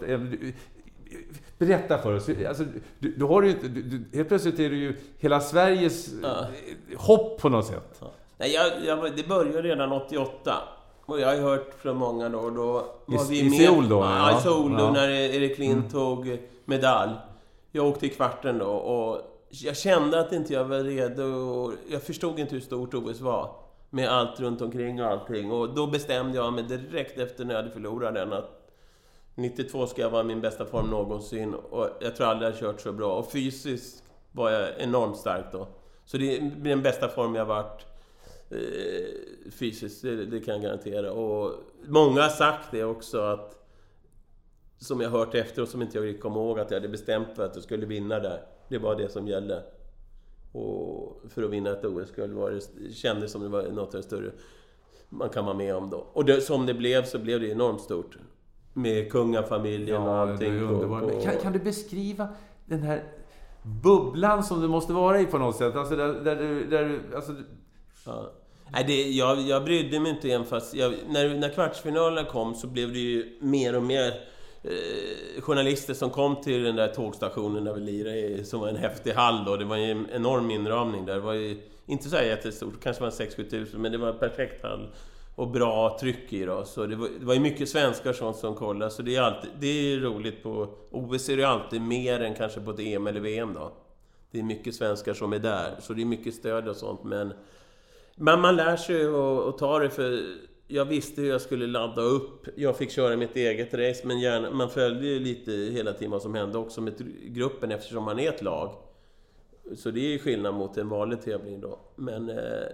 Berätta för oss. Alltså, du har ju helt plötsligt är det ju hela Sveriges hopp på något sätt. Ja. Nej, det började redan 88. Och jag har hört från många då var vi i Seoul då? Ja, i Seoul då, när Erik Lind tog medalj. Jag åkte i kvarten då och jag kände att inte jag var redo. Och jag förstod inte hur stort OS var med allt runt omkring och allting. Och då bestämde jag mig direkt efter när jag hade förlorat den att 92 ska jag vara min bästa form någonsin. Och jag tror aldrig jag har kört så bra. Och fysiskt var jag enormt stark då. Så det är den bästa form jag har varit fysiskt, det kan jag garantera. Och många har sagt det också, att som jag hört efter och som inte jag kommer ihåg, att jag hade bestämt för att jag skulle vinna där. Det var det som gällde. Och för att vinna ett OS-guld kändes som det var något av det större man kan vara med om då. Och som det blev, så blev det enormt stort. Med kungafamiljen och allting. Kan du beskriva den här bubblan som du måste vara i på något sätt? Alltså där du... Alltså... Nej, jag brydde mig inte än, fast när kvartsfinalerna kom så blev det ju mer och mer journalister som kom till den där tågstationen där vi lirade, som var en häftig hall då. Det var ju en enorm inramning där. Det var ju inte så här jättestort, kanske var 6-7 tusen, men det var en perfekt hall och bra tryck i då. Så det var ju mycket svenskar sånt som kollade, så det är roligt. På OS är det alltid mer än kanske på ett EM eller VM då. Det är mycket svenskar som är där, så det är mycket stöd och sånt, men man lär sig att ta det, för jag visste hur jag skulle ladda upp. Jag fick köra mitt eget race, men man följde ju lite hela tiden vad som hände också med gruppen, eftersom man är ett lag. Så det är ju skillnad mot en vanlig tävling då. Men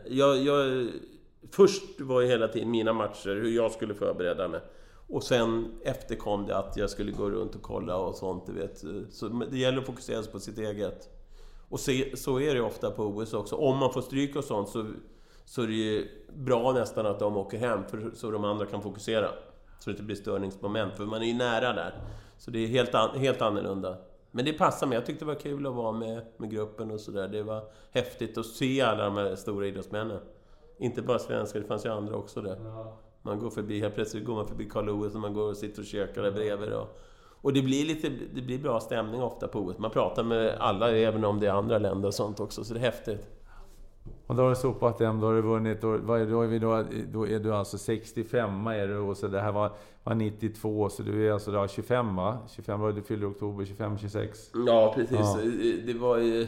först var ju hela tiden mina matcher, hur jag skulle förbereda mig. Och sen efter kom det att jag skulle gå runt och kolla och sånt, du vet. Så det gäller att fokusera på sitt eget. Och så är det ofta på OS också. Om man får stryk och sånt så är det ju bra nästan att de åker hem, så de andra kan fokusera. Så det inte blir störningsmoment, för man är ju nära där. Så det är helt annorlunda. Men det passar mig. Jag tyckte det var kul att vara med gruppen och sådär. Det var häftigt att se alla de här stora idrottsmännen. Inte bara svenskar, det fanns ju andra också där. Man går förbi, helt plötsligt går man förbi Carl Lewis och man går och sitter och käkar där bredvid. Och det blir bra stämning ofta på OS. Man pratar med alla, även om det är andra länder och sånt också. Så det är häftigt. Och då har du sopat dem, då har du vunnit. Då är du alltså 65 är du, och så det här var 92, så du är alltså då 25, va? 25 var du fyllde i oktober, 25-26. Ja, precis. Ja. Det var ju...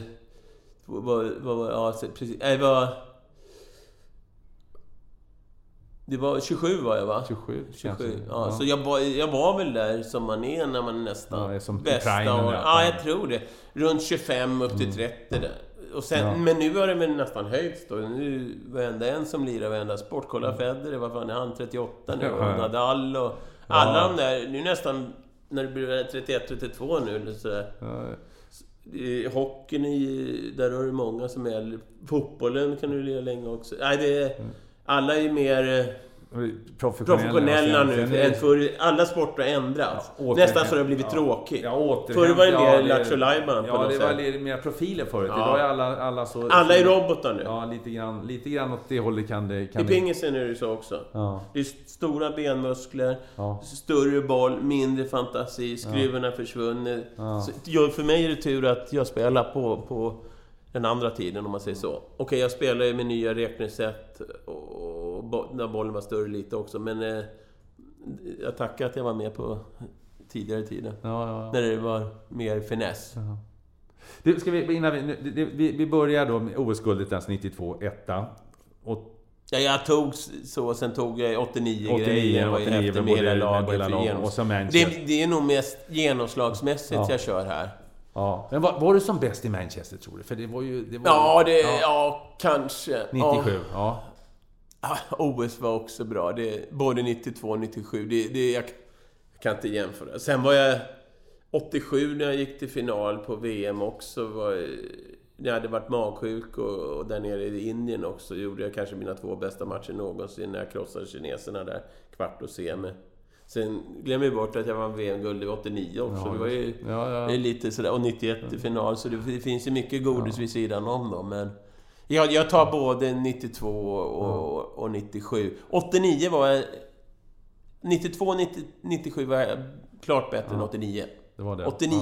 precis. Det var 27 var jag, va? 27. Ja. Så jag var väl där som man är när man är nästan är som bästa. Jag tror det. Runt 25 upp till 30 där. Och sen, men nu har det väl nästan höjts då. Nu varenda en som lirar varenda sport. Kolla Federer, vad fan är han? 38 nu. Och Nadal och alla de där. Nu nästan, när det blir 31-32 nu. Så hockeyn, där har du många som är... Fotbollen kan du lira länge också. Nej, alla är mer professionella nu än för alla sporter har ändrats. Nästan så det har blivit tråkigt. Förr var det mer Lattjo Lajban på något sätt. Ja, det var mer profiler förut. Idag är alla så... Alla är robotar nu. Ja, lite grann åt det hållet kan det... I pingisen är det så också. Ja. Det är stora benmuskler, större boll, mindre fantasi, skruvarna försvunnit. Ja. Så för mig är det tur att jag spelar på den andra tiden, om man säger så. Okej, jag spelar med nya räknesätt och när bollen var större lite också, men jag tackar att jag var med på tidigare tiden. När det var mer finess. Ja. Du, ska vi, innan vi börjar då med OS-guldet, alltså 92, etta. Ja, jag tog så, sen tog jag 89 grejer, var ju efter med hela laget. Det är nog mest genomslagsmässigt jag kör här. Ja. Men var du som bäst i Manchester, tror du? För det var ju... kanske. 97, ja. OS var också bra. Både 92 och 97. Jag kan inte jämföra. Sen var jag 87 när jag gick till final på VM också. Jag hade varit magsjuk och där nere i Indien också gjorde jag kanske mina 2 bästa matcher någonsin när jag krossade kineserna där. Kvart och semi. Sen glömmer vi bort att jag var VM-guld i 89 också. Det var ju lite sådär. Och 91 i final. Så det finns ju mycket godis vid sidan om då. Men jag tar både 92 och 97. 89 var jag... 92 och 97 var jag klart bättre än 89. Det var det. 89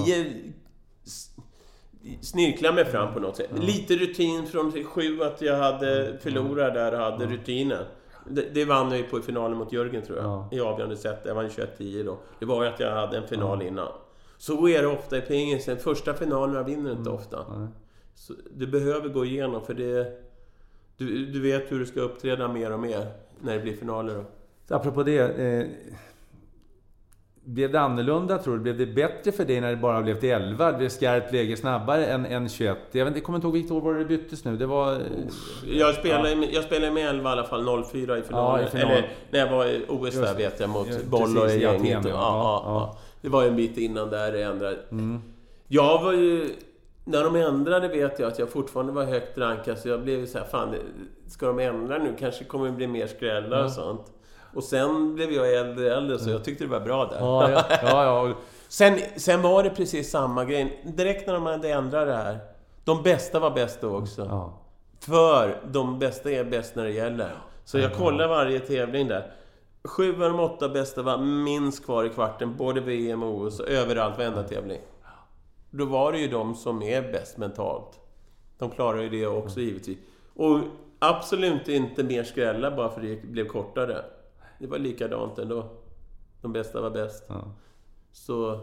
snirklar mig fram på något sätt. Lite rutin från 7 att jag hade förlorat där och hade rutinen. Det vann jag ju på i finalen mot Jörgen, tror jag. I avgörande sätt. Jag vann 21-10 då. Det var ju att jag hade en final innan. Så är det ofta i pingisen. Första finalerna vinner inte ofta. Så det behöver gå igenom, för du vet hur du ska uppträda mer och mer när det blir finaler då. Så apropå det, blev det annorlunda, tror du? Blev det bättre för dig när det bara blev till 11? Det blev skarpt läge snabbare än 21? Jag kommer inte ihåg vilket år var det byttes nu. Det var... Jag spelade med 11 i alla fall, 04 i finalen. Eller när jag var i OS där, vet jag, mot boll och gänget. Det var en bit innan där det ändrade. Jag var ju... När de ändrade vet jag att jag fortfarande var högt rankad, så jag blev så här, fan, ska de ändra nu? Kanske kommer det bli mer skrällar och sånt. Och sen blev jag äldre, så jag tyckte det var bra där. Sen var det precis samma grej. Direkt när de hade ändrat det här, de bästa var bäst då också. För de bästa är bäst när det gäller. Så jag kollar varje tävling där. 7 av de 8 bästa var minst kvar i kvarten. Både VM och OS och överallt, varenda tävling. Då var det ju de som är bäst mentalt. De klarar ju det också givetvis. Och absolut inte mer skrälla bara för det blev kortare. Det var likadant ändå. De bästa var bäst. Så...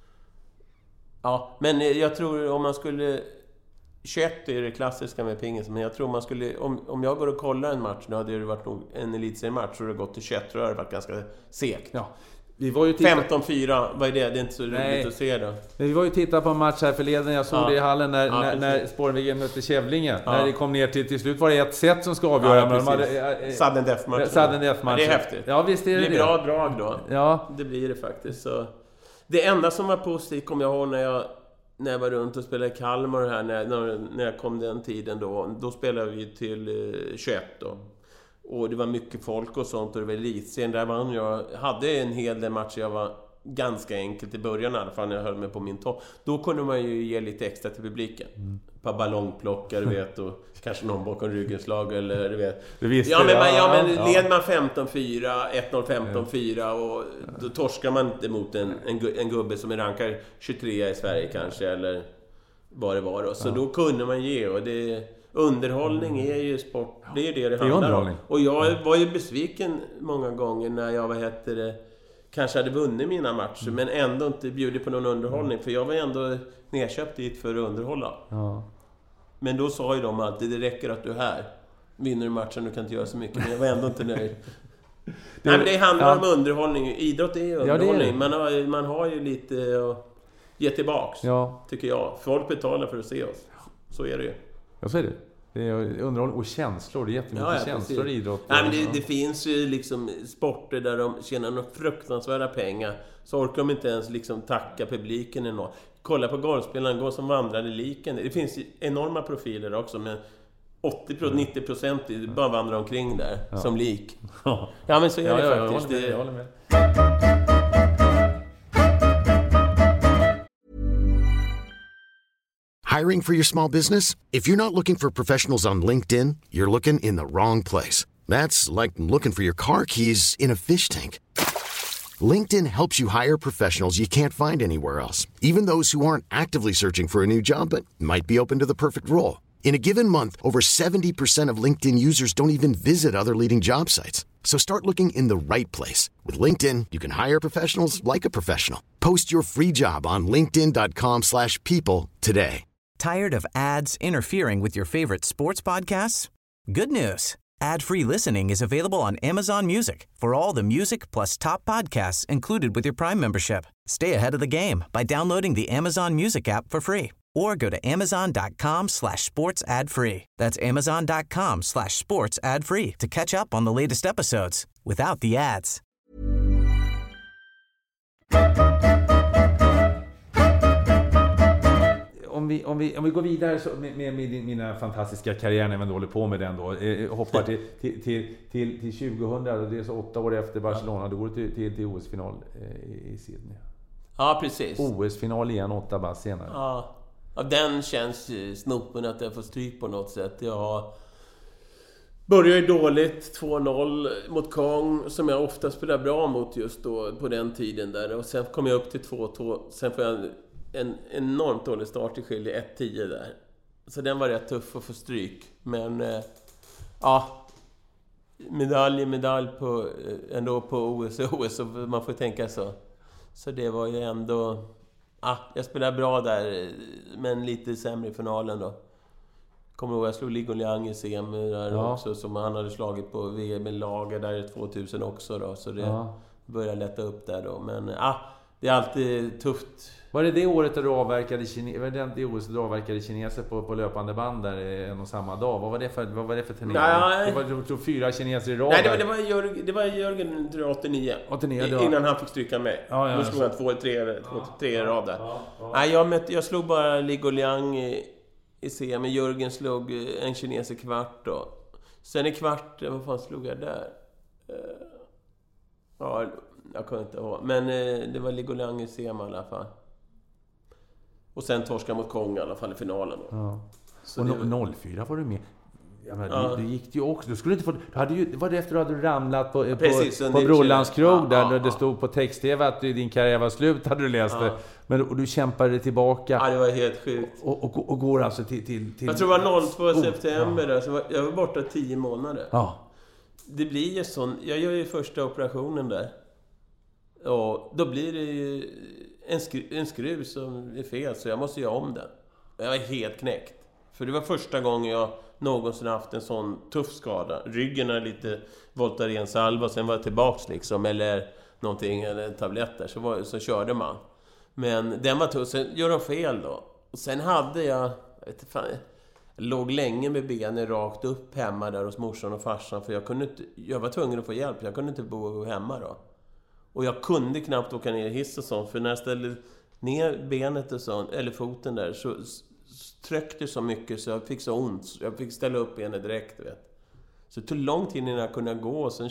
Ja, men jag tror om man skulle... 21 är det klassiska med pingis, men jag tror man skulle... Om jag går och kollar en match, nu hade det varit nog en elitseriematch, så det gått till 21, tror jag det varit ganska segt. Ja. Vi var ju 15-4, vad är det? Det är inte så roligt att se då. Vi var ju titta på en match här förleden. Jag såg det i hallen när Spornviken mötte Kävlinge. När det kom ner till slut var det ett set som ska avgöra. Men de hade, sudden death-match. Det är häftigt. Ja, visst är det. Det blir bra drag då. Ja. Det blir det faktiskt. Så. Det enda som var positivt kom jag ihåg när jag var runt och spelade i Kalmar här, när jag kom den tiden då spelade vi till 21 då. Och det var mycket folk och sånt, och det var elitserien där vann jag. Hade en hel del matcher jag var ganska enkelt i början i alla fall när jag höll mig på min topp. Då kunde man ju ge lite extra till publiken. Ett par ballongplockar, du vet, och kanske någon bakom ryggenslag eller du vet. Men led man 15-4, 1-0, 15-4 och då torskar man inte mot en gubbe som är rankad 23 i Sverige kanske, eller vad det var då. Så då kunde man ge, och underhållning är ju sport. Det är det handlar om. Och jag var ju besviken många gånger när jag kanske hade vunnit mina matcher, men ändå inte bjudit på någon underhållning. För jag var ändå nedköpt dit för att underhålla. Men då sa ju de alltid, det räcker att du är här. Vinner du matchen, du kan inte göra så mycket. Men jag var ändå inte nöjd. Nej, men det handlar om underhållning. Idrott är ju underhållning. Man har ju lite att ge tillbaks, tycker jag. Folk betalar för att se oss. Så är det ju. Jag säger det. Det är underhållning och känslor. Det är jättemycket känslor i idrott. Nej, men det finns ju liksom sporter där de tjänar några fruktansvärda pengar. Så orkar de inte ens liksom tacka publiken eller något. Kolla på golfspelaren, går som vandrade liken. Det finns enorma profiler också, men 80-90% bara vandrar omkring där som lik. Ja, men så är det faktiskt. Jag håller med. Hiring for your small business? If you're not looking for professionals on LinkedIn, you're looking in the wrong place. That's like looking for your car keys in a fish tank. LinkedIn helps you hire professionals you can't find anywhere else, even those who aren't actively searching for a new job but might be open to the perfect role. In a given month, over 70% of LinkedIn users don't even visit other leading job sites. So start looking in the right place. With LinkedIn, you can hire professionals like a professional. Post your free job on linkedin.com/people today. Tired of ads interfering with your favorite sports podcasts? Good news. Ad-free listening is available on Amazon Music for all the music plus top podcasts included with your Prime membership. Stay ahead of the game by downloading the Amazon Music app for free or go to amazon.com/sports ad free. That's amazon.com/sports ad free to catch up on the latest episodes without the ads. Om vi går vidare så med mina fantastiska karriär när man håller på med den då, hoppar till 2000, och det är så 8 år efter Barcelona, då går du till OS-final i Sydney. Ja, precis. OS-final igen 8 bara senare. Ja, den känns snoppen att jag får stryk på något sätt. Jag började dåligt, 2-0 mot Kong, som jag ofta spelar bra mot just då på den tiden där. Och sen kom jag upp till 2-2, sen får jag en enormt dålig start i skilje 1-10 där. Så den var rätt tuff att få stryk. Men medalj på, ändå på OS, så man får tänka så. Så det var ju ändå... jag spelade bra där, men lite sämre i finalen då. Kommer ihåg, jag slog Li Guoliang i semi där också, som han hade slagit på VM-lager där 2000 också då. Så det började lätta upp där då. Men det är alltid tufft. Var det året där du avverkade kineser på löpande band där en och samma dag? Vad var det för turnering? Det var 4 kineser i rad. Nej, det var Jörgen 89 innan han fick stryka mig. Då slog han 2-3 i rad där. Nej, jag slog bara Li Guoliang i semi. Jörgen slog en kines i kvart då. Sen i kvart, vad fan slog jag där? Jag kunde inte ihåg. Men det var Li Guoliang i semi i alla fall. Och sen torska mot Kong i alla fall i finalen. Så och 04 var du med. Du gick ju också. Du skulle inte få... det var det efter att du hade ramlat på Precis, Brollans krog där det stod på text-tv att din karriär var slut, hade du läst det. Men du kämpade tillbaka. Ja, det var helt sjukt. Och går alltså till... Jag tror det var 2 september där, så jag var borta 10 månader. Ja. Det blir ju sån... Jag gör ju första operationen där. Och då blir det ju en skruv som är fel, så jag måste göra om den. Jag är helt knäckt. För det var första gången jag någonsin haft en sån tuff skada. Ryggen är lite Voltaren-salva och sen var jag tillbaks liksom. Eller någonting, eller en tablett där. Så körde man. Men den var tuff. Sen gör de fel då. Och sen hade jag låg länge med benen rakt upp hemma där hos morsan och farsan. För jag var tvungen att få hjälp. Jag kunde inte bo hemma då. Och jag kunde knappt åka ner i hiss och sånt. För när jag ställde ner benet och sånt, eller foten där, så tryckte så mycket så jag fick så ont. Jag fick ställa upp benet direkt, vet. Så det tog lång tid innan jag kunde gå. Sen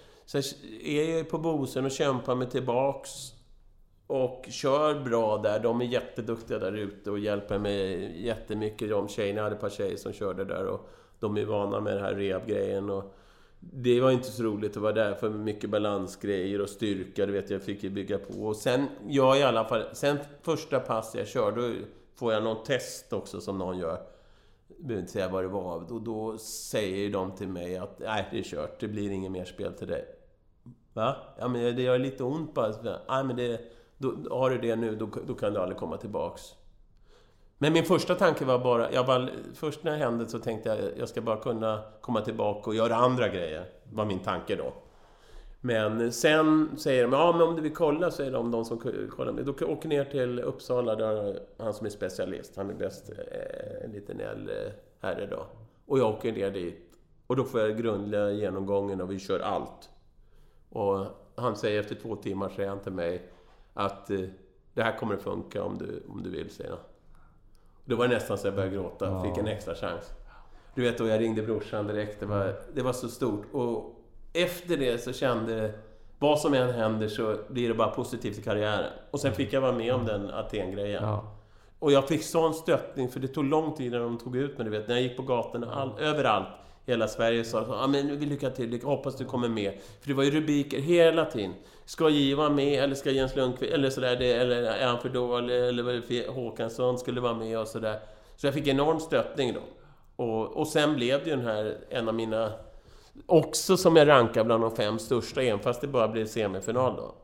är jag på Bosen och kämpar mig tillbaks. Och kör bra där. De är jätteduktiga där ute och hjälper mig jättemycket. De tjejerna, jag hade ett par tjejer som körde där. Och de är vana med den här rehab-grejen. Och det var inte så roligt att vara där, för mycket balansgrejer och styrka, du vet, jag fick ju bygga på. Och sen, jag i alla fall, sen första pass jag kör, då får jag någon test också som någon gör. Jag behöver inte säga vad det var. Och då säger de till mig att nej, det är kört, det blir ingen mer spel till dig. Va? Ja, men det gör lite ont bara. Nej, men då har du det nu, då kan du aldrig komma tillbaks. Men min första tanke var bara... först när det hände så tänkte jag ska bara kunna komma tillbaka och göra andra grejer. Var min tanke då. Men sen säger de, men om du vill kolla, säger de som kollar. Då åker ner till Uppsala, där han som är specialist. Han är bäst, en liten äldre herre då. Och jag åker ner dit. Och då får jag grundliga genomgången och vi kör allt. Och han säger efter 2 timmar, säger han till mig att det här kommer att funka om du vill, säger han. Då var det nästan så jag började gråta. Fick en extra chans. Du vet, och jag ringde brorsan direkt. Det var så stort. Och efter det så kände, vad som än händer så blir det bara positivt i karriären. Och sen fick jag vara med om den Aten-grejen. Ja. Och jag fick sån stöttning, för det tog lång tid när de tog ut mig. Du vet, när jag gick på gatorna, överallt. Hela Sverige sa, men vi lycka till, hoppas du kommer med. För det var ju rubriker hela tiden. Ska J vara med, eller ska Jens Lundqvist, eller sådär, eller är han för dålig, eller Håkansson skulle vara med och sådär. Så jag fick enorm stöttning då. Och sen blev det ju den här, en av mina, också som jag rankar bland de 5 största, även fast det bara blev semifinal då.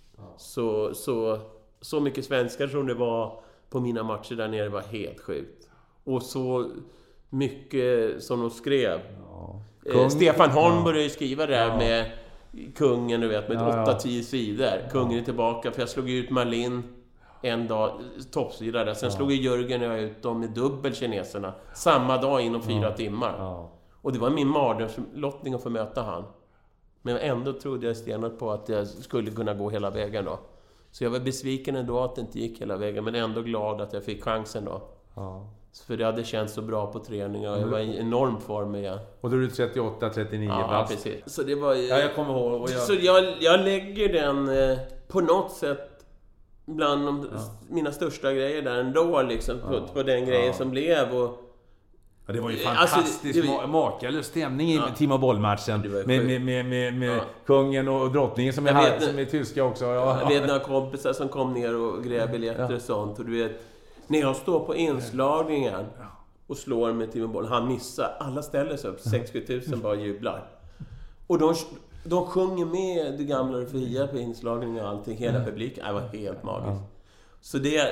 Så mycket svenskar som det var på mina matcher där nere var helt sjukt. Och så mycket som de skrev. Stefan Holm började ju skriva det där med kungen, du vet, med 8-10 sidor. Kungen är tillbaka, för jag slog ut Malin en dag, toppsida där. Sen slog Jörgen och jag ut dem med dubbel kineserna samma dag inom 4 timmar. Och det var min mardrömslottning att få möta han. Men ändå trodde jag stenat på att jag skulle kunna gå hela vägen då. Så jag var besviken ändå att det inte gick hela vägen, men ändå glad att jag fick chansen då. För det hade känts så bra på träning och jag var i enorm form igen. Och då är du 38-39 ja, precis. Så det var jag kommer ihåg. Och Så jag lägger den på något sätt bland mina största grejer där ändå liksom, på den grejen som blev. Och det var ju fantastisk makalös stämning i Team of Boll-matchen med kungen och drottningen som är tyska också. Jag vet några kompisar som kom ner och grävde biljetter och sånt. Och du vet, när jag står på inslagningen och slår med Team of Boll, han missar. Alla ställer sig upp, 60 000 bara jublar. Och de sjunger med det gamla och fria på inslagningen och allting. Hela publiken, det var helt magiskt. Så det...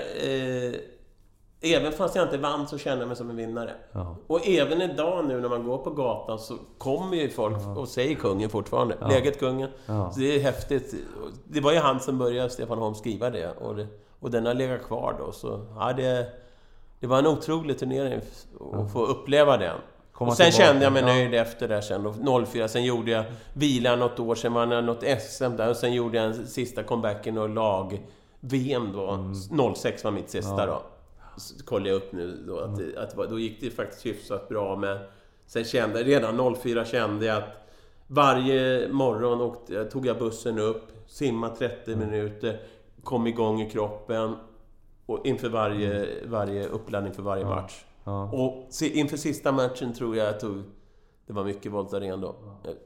även fast jag inte vann så känner jag mig som en vinnare. Och även idag nu när man går på gatan så kommer ju folk och säger kungen fortfarande. Läget kungen. Så det är häftigt. Det var ju han som började, Stefan Holm, skriva det. Och den har legat kvar då. Så det var en otrolig turnering att få uppleva den. Och sen kände jag mig nöjd efter det sen. 04, sen gjorde jag vila något år, sen vann jag något SM där. Och sen gjorde jag en sista comebacken och lag-VM då. 06 var mitt sista då. Så kollade jag upp nu då, då gick det faktiskt hyfsat bra. Men sen kände jag, redan 04 kände jag att varje morgon tog jag bussen upp, simma 30 minuter, kom igång i kroppen och inför varje uppladdning för varje match. Och inför sista matchen tror jag tog Det var mycket Voltaren då.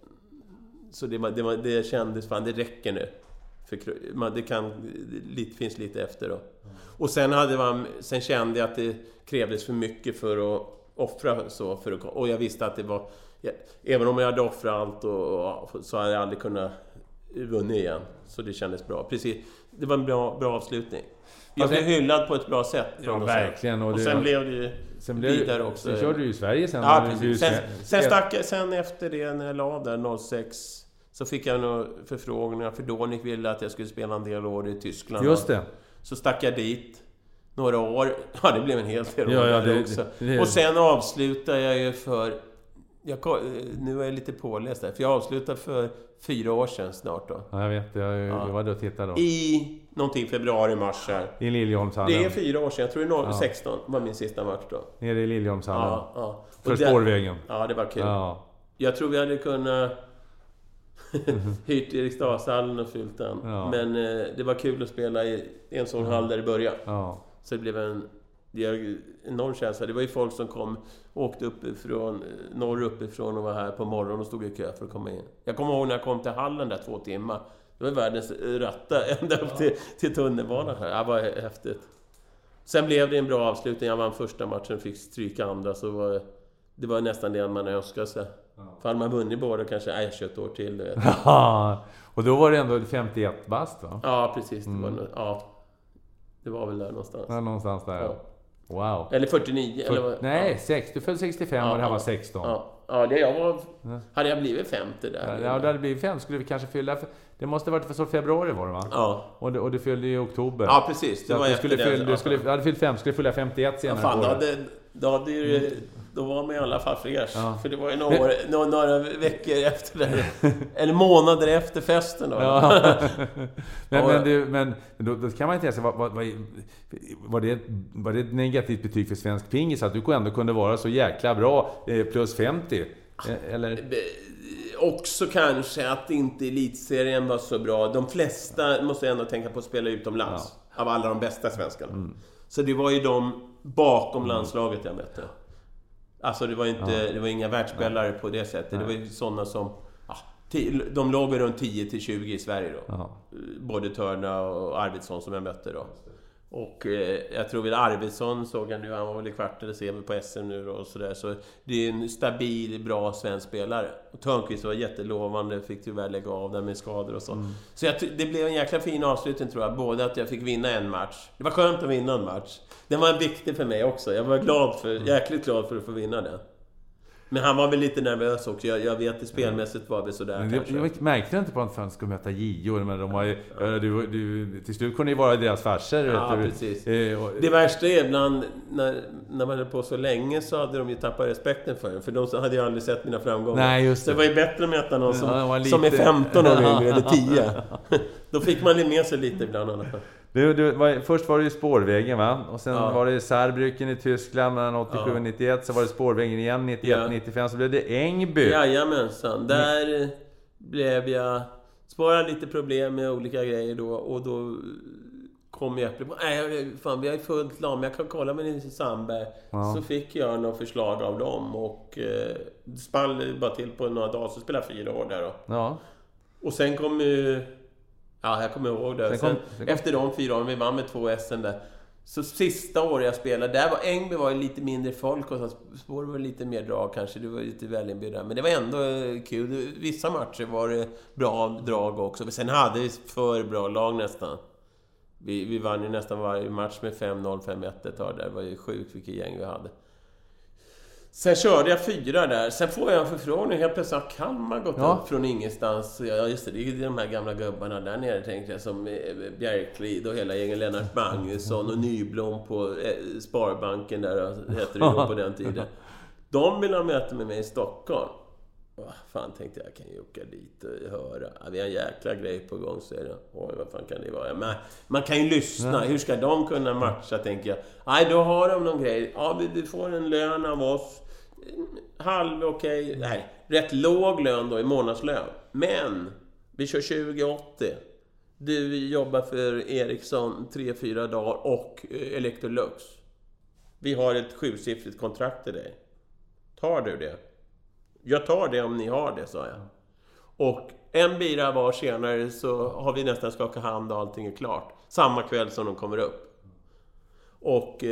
Så det kändes, fan det räcker nu. För det finns lite efter då. Och sen kände jag att det krävdes för mycket för att offra så. Och jag visste att det var... Även om jag hade offrat allt så hade jag aldrig kunnat vinna igen. Så det kändes bra. Precis. Det var en bra avslutning. Jag blev hyllad på ett bra sätt. Ja, verkligen. Och sen blev det ju vidare också. Sen körde du i Sverige sen. Ja, precis. Sen efter det, när jag la där 06, så fick jag några förfrågningar. För Dornik ville att jag skulle spela en del år i Tyskland. Just det. Så stack jag dit några år. Ja, det blev en helt del år det också. Och sen avslutade jag ju för... nu är jag lite påläst där. För jag avslutade för 4 år sedan snart då. Ja, jag vet. Jag var där och tittade då. I någonting februari-mars här. I Liljeholmshallen. Det är 4 år sedan. Jag tror det 16 var min sista match då. Nere i Liljeholmshallen. Ja. För spårvägen. Ja, det var kul. Ja. Jag tror vi hade kunnat hyrt Eriksdalshallen och fyllt den. Ja. Men det var kul att spela i en sån hall där i början. Ja. Så det blev en enorm känsla. Det var ju folk som åkte uppifrån, norr uppifrån och var här på morgonen och stod i kö för att komma in. Jag kommer ihåg när jag kom till hallen där 2 timmar. Det var världens ratta ända upp till tunnelbanan här. Det var häftigt. Sen blev det en bra avslutning. Jag vann första matchen, fick stryka andra, så det var nästan det man önskade sig. För hade man vunnit båda kanske, jag kör ett år till. Du vet. Och då var det ändå 51 bast va? Ja, precis. Det var väl där någonstans. Ja, någonstans där. Ja. Wow. Eller 49. Nej, 6. Du föll 65 och det här var 16. Hade jag blivit 50 där. Ja, det hade blivit 5. Skulle vi kanske fylla... Det måste varit för februari var det va? Ja. Och du fyllde i oktober. Ja, precis. Det var du hade fyllt 5, skulle fylla 51 senare. Ja, fan, då var man i alla fall fräsch. Ja. För det var ju några veckor efter det. Eller månader efter festen då. Ja. men då kan man inte säga var det ett negativt betyg för svensk pingis att du ändå kunde vara så jäkla bra plus 50? Eller... Också kanske att inte elitserien var så bra. De flesta måste ändå tänka på att spela utomlands. Av alla de bästa svenskarna. Så det var ju de bakom landslaget jag mötte. Alltså det var inga världsspelare på det sättet. Det var ju sådana som... de låg runt 10-20 i Sverige då. Både Törna och Arvidsson som jag mötte då. Och jag tror väl Arvidsson såg jag nu, han var väl i kvart eller semi på SM nu då, och sådär. Så det är en stabil, bra svensk spelare. Och Törnqvist var jättelovande, fick tyvärr lägga av där med skador och så. Så det blev en jäkla fin avslutning tror jag. Både att jag fick vinna en match. Det var skönt att vinna en match. Den var viktig för mig också. Jag var jäkligt glad för att få vinna den. Men han var väl lite nervös också. Jag vet att spelmässigt var vi sådär kanske. Jag märkte inte på att han skulle möta Gio. Men de var ju, till slut kunde ju vara deras farser. Ja, precis. Det värsta är ibland när man höll på så länge så hade de ju tappat respekten för en. För de hade ju aldrig sett mina framgångar. Nej, just det. Så det var ju bättre att möta någon som är 15 år yngre eller 10. Då fick man med sig lite ibland i alla fall. Först var det ju spårvägen va? Och sen var det Saarbrücken i Tyskland mellan 87 och 91. Så var det spårvägen igen 91-95. Så blev det Ängby. Jajamensan. Där blev jag... Spårade lite problem med olika grejer då. Och då kom jag på... vi har ju fullt lam. Jag kan kolla med Nils Sandberg. Så fick jag några förslag av dem. Och det spall bara till på några dagar. Så spelade jag 4 år där då. Ja. Och sen kom ju... Ja, jag kommer ihåg det. Sen efter de 4 åren, vi vann med 2 SM där. Så sista året jag spelade, där var Ängby var lite mindre folk och spår var lite mer drag kanske. Det var lite välinbjudande. Men det var ändå kul. Vissa matcher var det bra drag också. Sen hade vi för bra lag nästan. Vi vann ju nästan varje match med 5-0, 5-1 ett tag där. Det var ju sjukt vilket gäng vi hade. Sen körde jag 4 där. Sen får jag en förfrågning. Helt plötsligt har Kalmar gått upp från ingenstans. Ja, just det. Det är de här gamla gubbarna där nere tänkte jag. Som Bjärklid och hela gängen. Lennart Magnusson och Nyblom på Sparbanken där. Heter det då på den tiden. De vill ha möte med mig i Stockholm. Fan tänkte jag kan ju åka dit och höra. Vi har en jäkla grej på gång så är det. Vad fan kan det vara? Men man kan ju lyssna. Hur ska de kunna matcha tänker jag. Nej, då har de någon grej. Ja, du får en lön av oss. Halv okej. Nej, rätt låg lön då i månadslön. Men vi kör 20-80. Du jobbar för Ericsson 3-4 dagar och Electrolux. Vi har ett 7-siffrigt kontrakt till dig. Tar du det? Jag tar det om ni har det, sa jag. Och en bira var senare så har vi nästan skakat hand och allting är klart. Samma kväll som de kommer upp. Och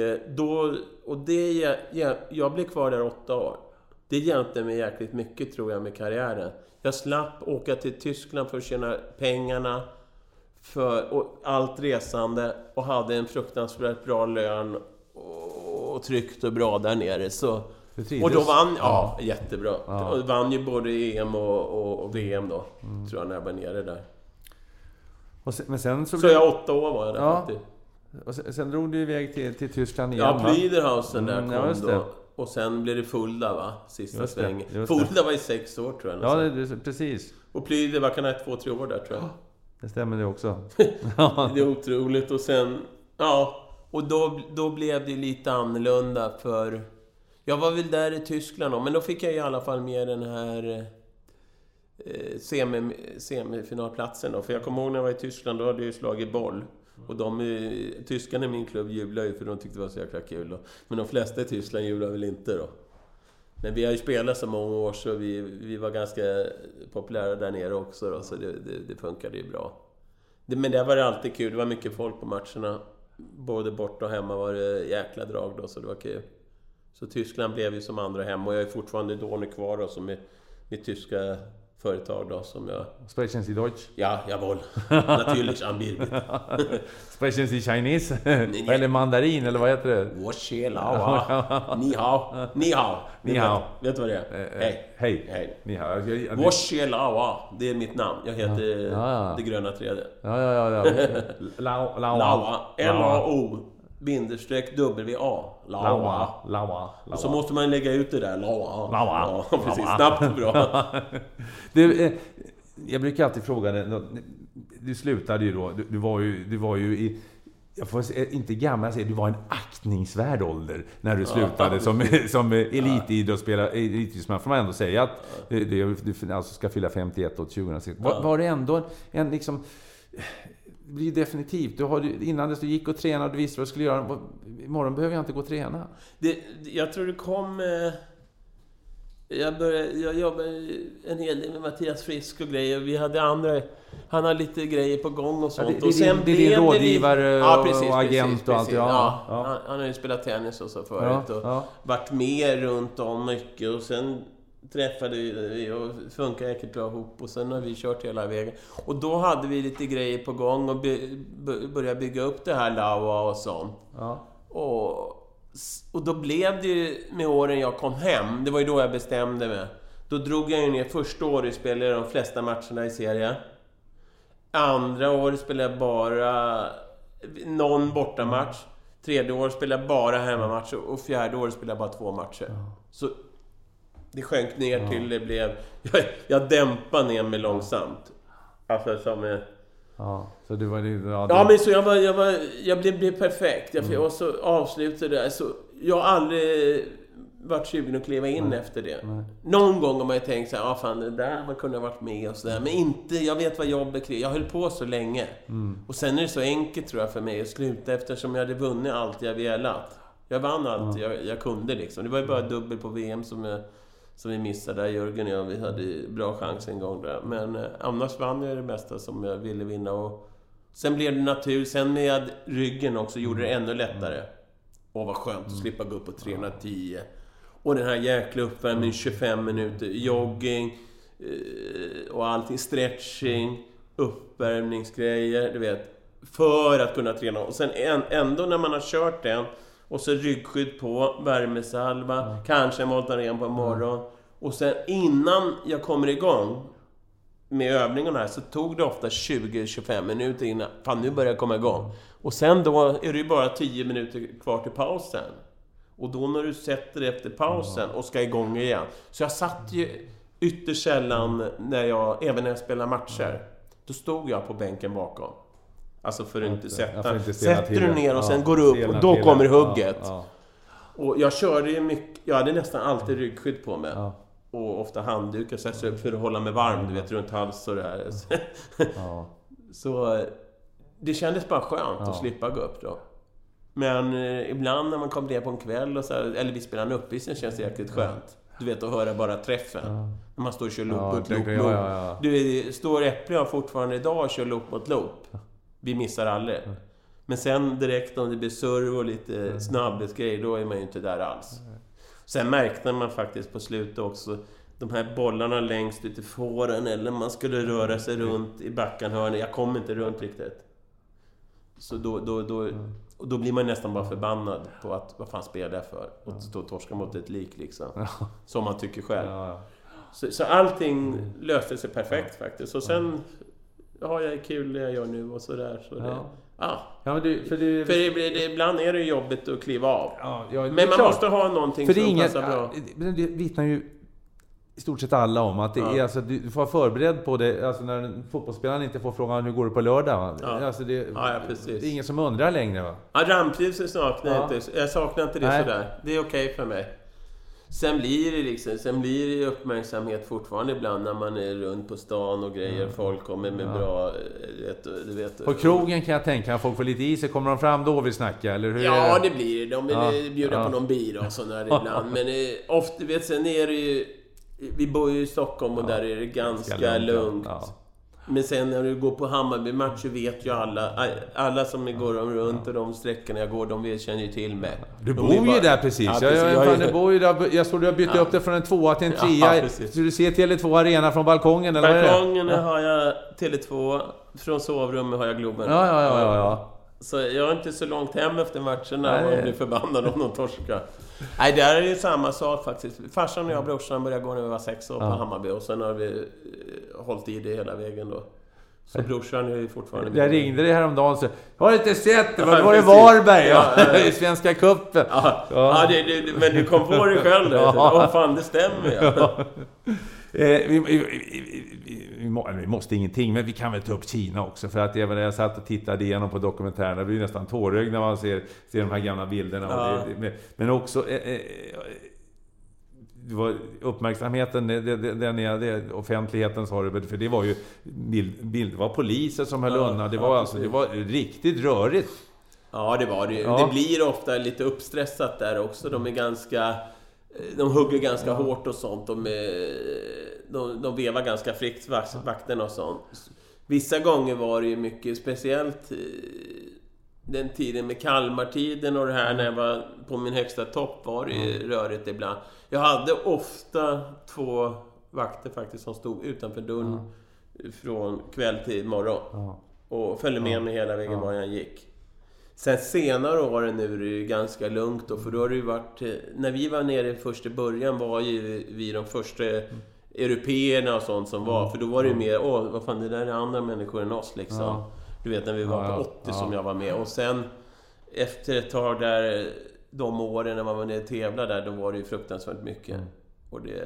jag blev kvar där 8 år. Det hjälpte mig jäkligt mycket, tror jag, med karriären. Jag slapp åka till Tyskland för att tjäna pengarna och allt resande och hade en fruktansvärt bra lön och tryggt och bra där nere. Så, och då vann jättebra. Ja. Och vann ju både EM och VM då, tror jag, när jag var nere där. Men sen så jag 8 år var jag där faktiskt. Och sen drog du iväg till Tyskland igen. Ja, Plüderhausen där kom då. Och sen blev det Fulda, va? Sista svängen. Fulda var i 6 år, tror jag. Ja, precis. Och Plyder var kan ha 2-3 år där, tror jag. Det stämmer det också. Det är otroligt. Och sen, och då blev det lite annorlunda för... Jag var väl där i Tyskland då, men då fick jag i alla fall med den här semifinalplatsen då. För jag kommer ihåg när jag var i Tyskland, då hade jag ju slagit boll. Och tyskarna i min klubb jublade ju för de tyckte det var så jäkla kul då. Men de flesta i Tyskland jublade väl inte då. Men vi har ju spelat så många år så vi var ganska populära där nere också då, så det funkade ju bra. Men det var alltid kul, det var mycket folk på matcherna. Både borta och hemma var det jäkla drag då, så det var kul. Så Tyskland blev ju som andra hem och jag är fortfarande då kvar då, som mitt tyska företag då, som jag... Sprechen Sie Deutsch? Ja, jawohl. Natürlich anbietet. Sprechen Sie Chinese? Eller mandarin, eller vad heter det? Woshelawa. Ni hao. Ni hao. Ni hao. Vet du vad det är? Hej. Hej. Ni hao. Woshelawa. Det är mitt namn. Jag heter Det gröna trädet. Ja. Lawa. L-A-O. _WA. Lawa. Och så måste man lägga ut det där. Lawa. Ja, precis. Snabbt och bra. Jag brukar alltid fråga dig, du slutade ju då, du var ju i, jag får inte gammal säga, du var en aktningsvärd ålder när du slutade som elitidrottsspelare. Elitidrottsman får man ändå säga att du alltså ska fylla 51 år 2006. Var det ändå en liksom... Det blir definitivt. Innan du gick och tränade och du visste vad du skulle göra. Imorgon behöver jag inte gå och träna. Jag tror det kom... Jag jobbade en hel del med Mattias Frisk och grejer. Vi hade han har lite grejer på gång och sånt. Och sen blev det rådgivare och agent och allt. Ja. Han har ju spelat tennis och så förut. Och varit med runt om mycket. Och sen träffade vi och funkade jäkligt bra ihop. Och sen har vi kört hela vägen. Och då hade vi lite grejer på gång och började bygga upp det här Lawa och sånt. Ja. Och då blev det ju med åren jag kom hem. Det var ju då jag bestämde mig. Då drog jag ju ner första året, spelade de flesta matcherna i serien. Andra året spelade jag bara någon bortamatch. Tredje året spelade jag bara hemmamatch. Och fjärde året spelade jag bara 2 matcher. Så det sjönk ner till det blev... Jag dämpade ner mig långsamt. Alltså som... Så du var men så jag blev perfekt. Och så avslutade det. Så jag har aldrig varit 20 att kliva in efter det. Någon gång har man ju tänkt så här, fan det där man kunde ha varit med och sådär. Men inte, jag vet vad jobbet kräver. Jag höll på så länge. Och sen är det så enkelt tror jag för mig att sluta, eftersom jag hade vunnit allt jag velat. Jag vann allt jag kunde liksom. Det var ju bara dubbel på VM som vi missade där, Jörgen och jag. Vi hade bra chans en gång där. Men annars vann jag det mesta som jag ville vinna. Och sen blev det natur. Sen med ryggen också gjorde det ännu lättare. Och vad skönt att slippa gå upp på 310. Och den här jäkla uppvärmningen, 25 minuter. Jogging och allting. Stretching, uppvärmningsgrejer, du vet. För att kunna träna. Och sen ändå när man har kört den. Och så ryggskydd på, värmesalva, kanske en Voltaren på morgon. Och sen innan jag kommer igång med övningarna här så tog det ofta 20-25 minuter innan. Fan, nu börjar jag komma igång. Och sen då är det ju bara 10 minuter kvar till pausen. Och då när du sätter dig efter pausen och ska igång igen. Så jag satt ju ytterst sällan även när jag spelar matcher. Då stod jag på bänken bakom. Alltså för att inte sätta. Sätter du ner och sen går du upp och då kommer hugget. Och jag körde ju mycket. Jag hade nästan alltid ryggskydd på mig. Och ofta handdukar sätter upp för att hålla mig varm. Du vet, runt hals och det här. Så det kändes bara skönt att slippa gå upp då. Men ibland när man kommer ner på en kväll och så här, eller vi spelar en uppvisning, känns det jäkligt skönt. Du vet, att höra bara träffen. När man står och kör loop. Du står Äpple fortfarande idag och kör loop mot loop. Vi missar aldrig. Men sen direkt om det blir servo och lite snabbhetsgrejer, då är man ju inte där alls. Sen märkte man faktiskt på slutet också de här bollarna längst ut i fåren, eller man skulle röra sig runt i backanhörnet. Jag kom inte runt riktigt. Så då blir man nästan bara förbannad på att vad fan spelar jag för? Och stå och torska mot ett lik liksom. Som man tycker själv. Så allting löste sig perfekt faktiskt. Och sen har jag kul det jag gör nu och sådär. Så det, för ibland är det jobbigt att kliva av. Men man måste ha någonting som passar bra. Det vittnar ju i stort sett alla om att det är, alltså, du får vara förberedd på det, alltså, när fotbollsspelaren inte får frågan hur går det på lördag, alltså, det är ingen som undrar längre, va? Rampljuset saknar jag inte. Jag saknar inte det sådär. Det är okej för mig. Sen blir det uppmärksamhet fortfarande ibland när man är runt på stan och grejer. Folk kommer med bra... Du vet, på krogen kan jag tänka att folk får lite i sig. Kommer de fram då vi snackar? Eller hur det blir det. De vill bjuda på någon bira och sådär ibland. Men ofta, vet, sen är det ju... Vi bor ju i Stockholm och där är det ganska lugnt. Men sen när du går på Hammarby-match så vet ju alla som går runt och de sträckorna jag går, de känner ju till mig. Du bor ju där precis. Jag såg du har bytt upp det från en 2 till en 3. Så du ser Tele2 Arena från balkongen, eller? Balkongen har jag Tele2, från sovrummet har jag Globen. Ja. Så jag är inte så långt hem efter matchen när man blir förbannad om någon torska. Nej, där är det ju samma sak faktiskt. Farsan och jag och brorsan började gå när vi var 6 år på Hammarby. Och sen har vi hållit i det hela vägen då. Så brorsan är ju fortfarande... Jag ringde dig häromdagen så... Jag har inte sett det, var det Varberg i Svenska cupen. Men du kom på det själv. Fan, det stämmer. Vi måste ingenting, men vi kan väl ta upp Kina också, för att även när jag satt och tittade igenom på dokumentären, det blir nästan tårögd när man ser de här gamla bilderna. Men också det var uppmärksamheten, den offentligheten sa det, för det var ju det var poliser som höll undan. Det var riktigt rörigt. Ja, det var det ju. Det blir ofta lite uppstressat där också. De hugger ganska hårt och sånt. De vevar ganska fritt, vakterna och sånt. Vissa gånger var det ju mycket speciellt den tiden med Kalmartiden och det här, när jag var på min högsta topp, var det ju rörigt ibland. Jag hade ofta 2 vakter faktiskt som stod utanför dörren från kväll till morgon och följde med mig hela vägen var jag gick. Sen senare åren nu är det ju ganska lugnt då, för då har det ju varit... När vi var nere först i början var ju vi de första européerna och sånt som var. För då var det ju mer, vad fan, det där är andra människor än oss liksom. Du vet, när vi var på 80 som jag var med. Och sen efter ett tag där, de åren när man var nere och tävlade där, då var det ju fruktansvärt mycket. Och det...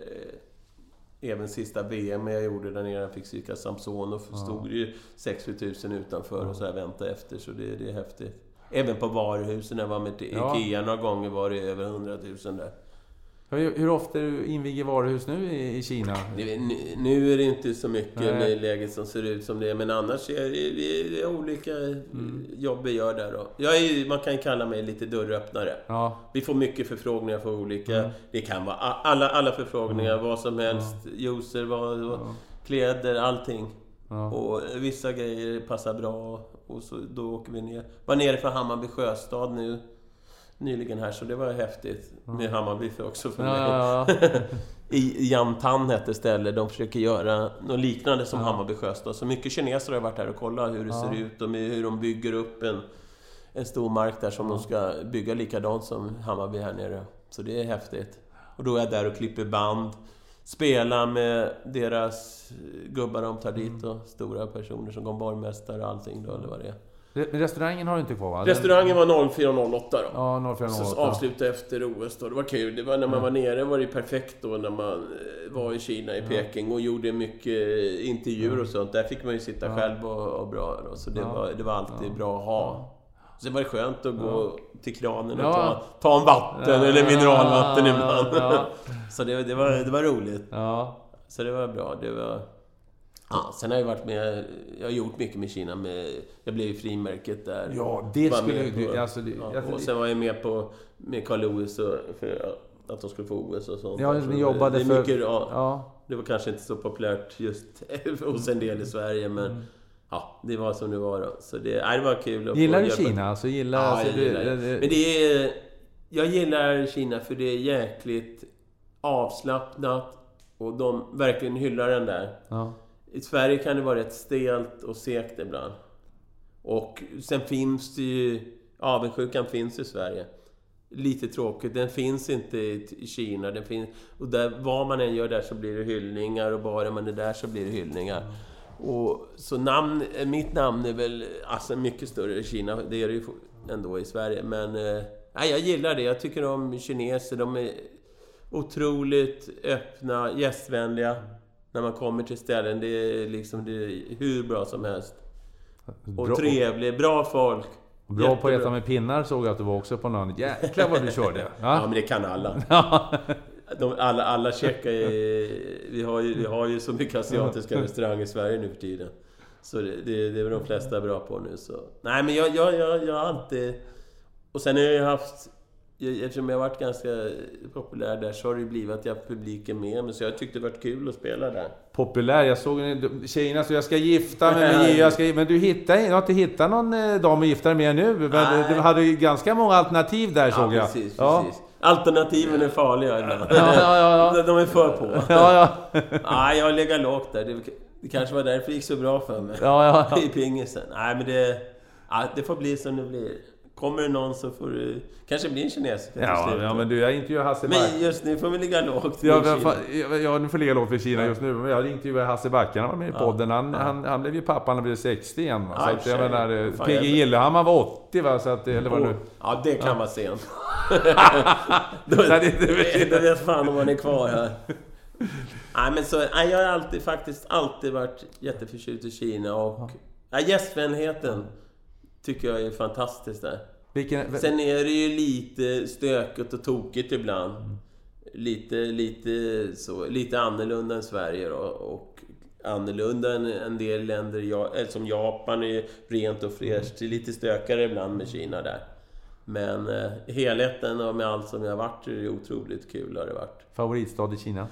Även sista VM jag gjorde där nere, jag fick cykla Samson och stod ju 6-7 000 utanför och så här väntade efter, så det är häftigt. Även på varuhusen när jag var med till Ikea några gånger var det över 100 000 där. Hur ofta är du inviger varuhus nu i Kina? Nu är det inte så mycket med läget som ser ut som det är, men annars är det olika jobb vi gör där då. Man kan kalla mig lite dörröppnare. Vi får mycket förfrågningar för olika. Det kan vara alla förfrågningar, vad som helst, juicer, kläder, allting. Och vissa grejer passar bra, och så då åker vi ner. Var nere för Hammarby Sjöstad nu nyligen här, så det var häftigt med Hammarby för också för mig. I Yantan heter stället, de försöker göra något liknande som Hammarby Sjöstad. Så mycket kineser har varit här och kollat hur det ser ut och hur de bygger upp en stor mark där som de ska bygga likadant som Hammarby här nere. Så det är häftigt. Och då är jag där och klipper band, spelar med deras gubbar de tar dit och stora personer som går borgmästare och allting då, eller vad det är. Restaurangen har du inte kvar, va? Restaurangen var 04.08 då. Ja, 04.08. Så avslutade efter OS då. Det var kul. Det var när man var nere, var det perfekt då, när man var i Kina, i Peking, och gjorde mycket intervjuer och sånt. Där fick man ju sitta själv och bra då. Så det var alltid bra att ha. Så det var skönt att gå till kranen och ta en vatten eller mineralvatten ibland. Så det var roligt. Så det var bra. Det var... sen har jag varit med, jag har gjort mycket med Kina, jag blev i frimärket där. Det skulle och sen var jag med med Carl Lewis att de skulle få OS och sånt. Ja, ni jobbade det är för... mycket, Ja. Det var kanske inte så populärt just hos en del i Sverige, men ja, det var som det var då. Så det var kul. Gillar du Kina? Alltså, jag gillar. Men jag gillar Kina för det är jäkligt avslappnat och de verkligen hyllar den där. Ja. I Sverige kan det vara rätt stelt och segt ibland. Och sen finns det ju... Avundsjukan finns i Sverige. Lite tråkigt. Den finns inte i Kina. Den finns, och där, vad man än gör där så blir det hyllningar. Och bara man är där så blir det hyllningar. Och, så mitt namn är väl alltså mycket större i Kina. Det är det ju ändå i Sverige. Men jag gillar det. Jag tycker om kineser. De är otroligt öppna, gästvänliga. När man kommer till ställen. Det är liksom hur bra som helst. Och trevlig, bra folk. Bra på att äta med pinnar såg jag att du var också på någon. Jäklar vad du körde. Ja, men det kan alla. Alla checkar vi har ju så mycket asiatiska restauranger i Sverige nu för tiden. Så det är väl de flesta bra på nu. Så. Nej, men jag har alltid... Och sen har jag haft... Eftersom jag har varit ganska populär där så har det blivit att jag har publiken med mig. Så jag tyckte det varit kul att spela där. Populär? Jag såg tjejerna så jag ska gifta mig. Men du har inte hittat någon dam att gifta dig med nu. Men du hade ju ganska många alternativ där såg jag. Precis. Alternativen är farliga ibland. Ja. De är för på. Ja. Nej, jag lägger lågt där. Det kanske var därför det gick så bra för mig. Ja. I pingisen. Nej, men det får bli som det blir. Kommer det någon så får du... Kanske blir en kines. Ja, men du, jag intervjuar Hasse Back. Men just nu får vi ligga lågt. Ja, nu får ligga lågt för Kina just nu. Men jag intervjuade Hasse Back, han var med i podden. Han blev ju pappa, han blev 60 igen. Så att jag menar, PG Gillehammar var 80 va? Så att, eller vad nu? Ja, det kan vara sent. Då vet fan om man är kvar här. Nej, men så... Jag har alltid varit jätteförtjust i Kina. Och gästvänligheten tycker jag är fantastiskt där. Sen är det ju lite stökigt och tokigt ibland. Lite annorlunda än Sverige då. Och annorlunda än en del länder som Japan är rent och fräscht. Det är lite stökare ibland med Kina där. Men helheten och med allt som jag har varit är det otroligt kul har det varit. Favoritstad i Kina?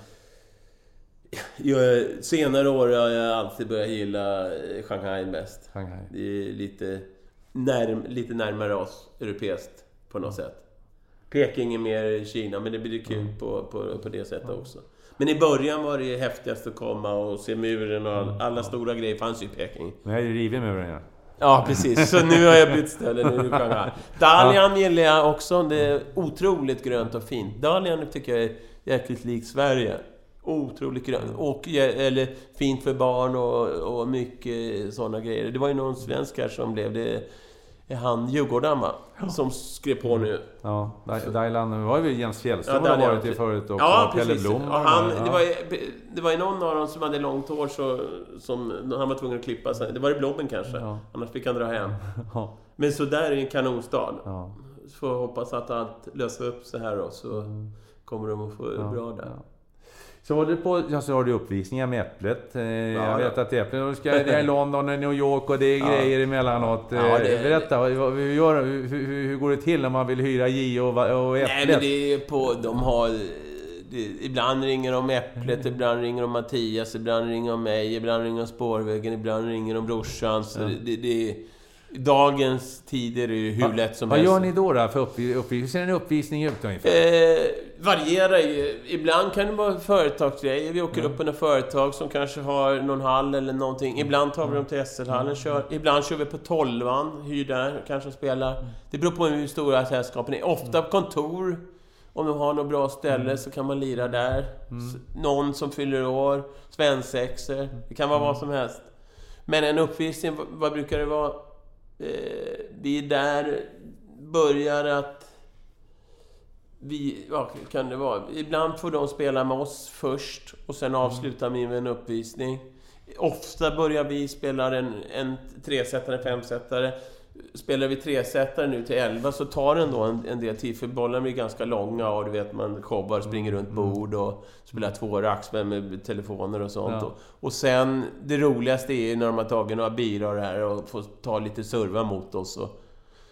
Senare år har jag alltid börjat gilla Shanghai mest. Det är lite närmare oss europeiskt på något sätt. Peking är mer Kina, men det blir kul på det sättet också. Men i början var det häftigast att komma och se muren och alla stora grejer fanns ju i Peking. Men jag är ju rivig muren, ja. Ja, precis. Så nu har jag bytt ställe. Nu Shanghai. Dalian gillar jag också. Det är otroligt grönt och fint. Dalian tycker jag är jäkligt lik Sverige. Otroligt grönt. Och eller fint för barn och mycket sådana grejer. Det var ju någon svensk här som blev det. Han Djurgården va? Som skrev på nu. Ja, Dailan var ju Jens Fjällström har varit i förut också. Ja, Pelle precis. Blom. Det var ju någon av dem som hade långt hår som han var tvungen att klippa sig. Det var det Blommen kanske. Ja. Annars fick han dra hem. Ja. Men så där är en kanonstad. Ja. Så får jag hoppas att allt löser upp så här då. Så kommer de att få bra där. Ja. Så har du uppvisningar med Äpplet. Jag vet att Äpplet ska i London och New York och det är grejer emellanåt. Berätta, hur går det till när man vill hyra J och Äpplet? Nej, men det är ibland ringer de Äpplet, ibland ringer de Mattias, ibland ringer de mig, ibland ringer de Spårvägen, ibland ringer de brorsan. Så det är... Dagens tider är ju hur lätt som helst. Vad gör ni då för uppvisning? Hur ser en uppvisning ut ungefär? Varierar ju. Ibland kan det vara företagsgrejer. Vi åker upp på några företag som kanske har någon hall eller någonting. Ibland tar vi dem till SL-hallen. Ibland kör vi på 12an. Hyr där, kanske spelar. Det beror på hur stora sällskapen är. Ofta på kontor. Om de har något bra ställe så kan man lira där. Någon som fyller år. Svensexer. Det kan vara vad som helst. Men en uppvisning, vad brukar det vara? Det är där börjar att kan det vara? Ibland får de spela med oss först och sen avslutar vi med en uppvisning. Ofta börjar vi spela en 3-sättare, 5-sättare. Spelar vi 3-sättare nu till 11 så tar den då en del tid, för bollen blir ganska långa och du vet man showar, springer runt bord och spelar 2 rackspel med telefoner och sånt. Ja. Och sen det roligaste är när de har tagit några bilar här och får ta lite serva mot oss. Och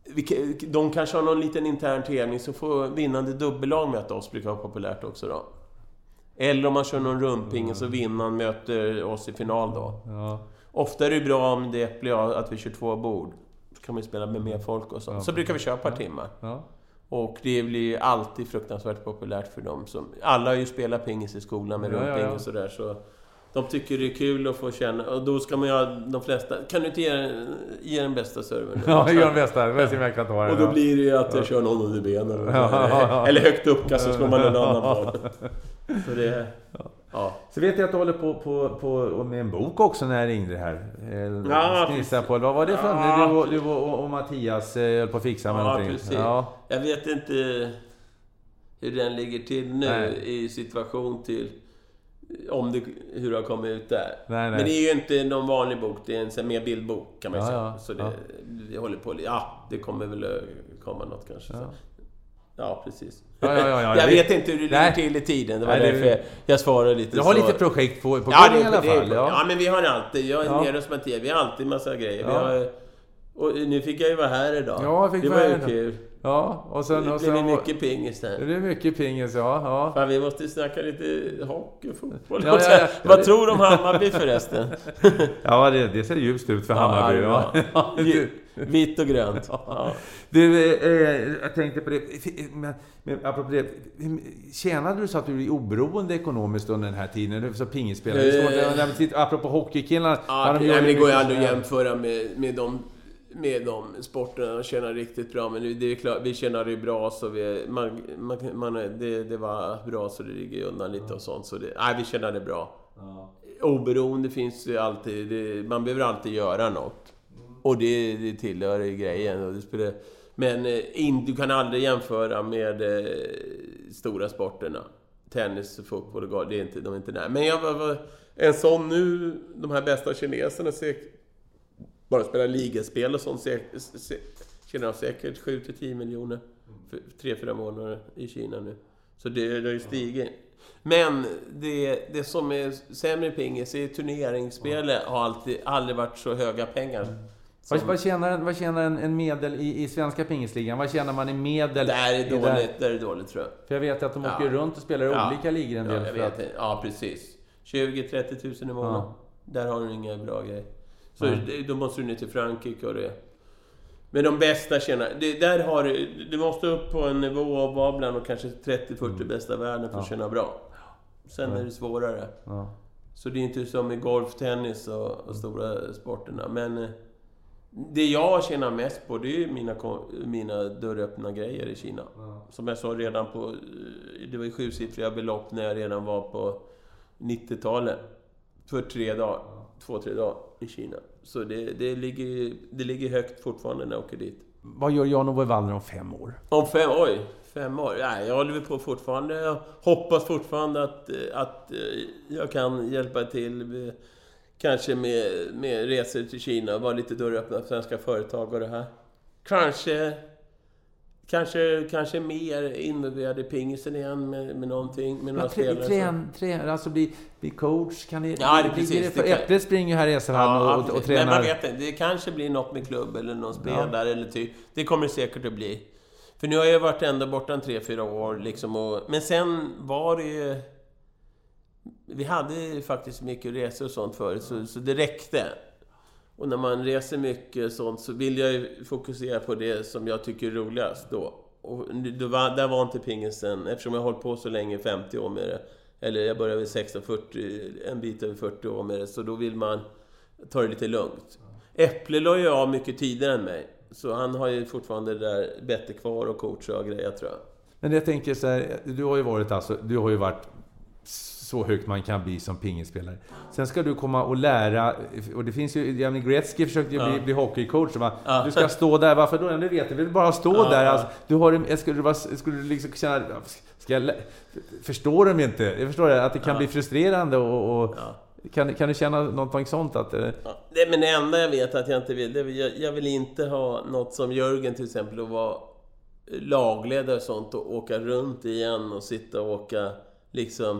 De kanske har någon liten intern tävling, så får vinnande dubbellag möta oss, brukar vara populärt också då. Eller om man kör någon rumping så vinnaren möter oss i final då. Ja. Ofta är det bra om det blir att vi kör 2 bord. Så kan vi spela med mer folk och så. Så brukar vi köra ett par timmar. Ja. Och det blir alltid fruktansvärt populärt för dem. Alla har ju spelat pingis i skolan med rumping och sådär. Så de tycker det är kul att få känna. Och då ska man ju de flesta... Kan du inte ge den bästa servern? Ja, gör den bästa. Och då blir det ju att jag kör någon under benen. Eller högt upp, så slår man en annan boll. Så det... Ja. Så vet jag att du håller på med en bok också när jag ringde här. På. Vad var det för? Du och Mattias höll på att fixa med någonting. Precis. Ja. Jag vet inte hur den ligger till nu i situation till hur det har kommit ut där. Nej. Men det är ju inte någon vanlig bok, det är en mer bildbok kan man säga. Så vi håller på. Det kommer väl komma något kanske. Så. Ja, precis. Jag vet inte hur det ligger till i tiden. Det var därför jag svarade lite. Du har lite projekt på gång i alla fall. Ja, men vi har alltid. Jag är nere hos Mattias. Vi har alltid massa grejer. Och nu fick jag ju vara här idag. Ja, det var ju kul. Ja, och sen det blir mycket pingis där. Det är mycket pingis, ja. Fan, vi måste snacka lite hockey och fotboll. Vad tror du om Hammarby förresten? Ja, det ser ljust ut för Hammarby. Vitt och grönt. Ja. Du, jag tänkte på det. Men apropå det, tjänade du så att du är oberoende ekonomiskt under den här tiden? Så pingisspelare. Apropå hockeykillarna. Det går ju aldrig att jämföra med de sporterna. De tjänar riktigt bra. Men det är klart, vi tjänar det bra. Så det var bra, så det ligger undan lite och sånt. Så vi tjänar det bra. Oberoende finns ju alltid. Man behöver alltid göra något. Och det tillhör grejen. Och men du kan aldrig jämföra med stora sporterna. Tennis, fotboll och golf. De är inte där. Men jag var en sån nu. De här bästa kineserna bara spelar ligaspel och sånt. Tjänar säkert 7-10 miljoner. För 3-4 månader i Kina nu. Så det har ju stigit. Men det som är sämre pingis är turneringsspelet. Har aldrig varit så höga pengar. Vad tjänar en medel i svenska pingisligan? Vad tjänar man i medel? Det är dåligt tror jag. För jag vet att de åker runt och spelar i olika ligor en del. Ja, precis. 20-30 000 i månaden. Där har du inga bra grejer. Så då måste du ner till Frankrike och det. Men de bästa tjänar... Du måste upp på en nivå av vara bland och kanske 30-40 bästa världen för att tjäna bra. Sen är det svårare. Så det är inte som i golf, tennis och stora sporterna. Men... Det jag tjänar mest på, det är mina dörröppna grejer i Kina. Som jag sa redan det var ju 7-siffriga belopp när jag redan var på 90-talet. För 2-3 dagar i Kina. Så det ligger högt fortfarande när jag åker dit. Vad gör Jan-Ove Wallner om 5 år? Om 5 år? Nej, jag håller på fortfarande. Jag hoppas fortfarande att jag kan hjälpa till... Kanske med resor till Kina och vara lite dörröppna för svenska företag och det här. Kanske mer involverad i pingisen igen med någonting, med några spelare. Alltså bli coach, kan det... Ja, det precis. För Äpplet springer här i Esselhallen och tränar. Men man vet inte, det kanske blir något med klubb eller någon spelare eller typ. Det kommer säkert att bli. För nu har jag varit ändå borta 3-4 år liksom. Men sen var det ju... Vi hade faktiskt mycket resor och sånt förut, så det räckte. Och när man reser mycket sånt så vill jag ju fokusera på det som jag tycker är roligast då. Och där var inte pingisen, eftersom jag har hållit på så länge, 50 år med det. Eller jag började vid 16-40, en bit över 40 år med det. Så då vill man ta det lite lugnt. Äpple la ju av mycket tidigare än mig. Så han har ju fortfarande det där bättre kvar och coacha och grejer, tror jag. Men jag tänker så här, du har ju varit så högt man kan bli som pingisspelare. Sen ska du komma och lära, och det finns ju, Jamie Gretzky försökte ju bli hockeycoach, du ska stå där, varför då? Du vet, du vill bara stå där. Alltså, du har, skulle du liksom känna, förstår de inte? Jag förstår att det kan bli frustrerande och kan du känna något sånt att... Men det enda jag vet att jag inte vill, jag vill inte ha något som Jörgen till exempel, att vara lagledare och sånt och åka runt igen och sitta och åka liksom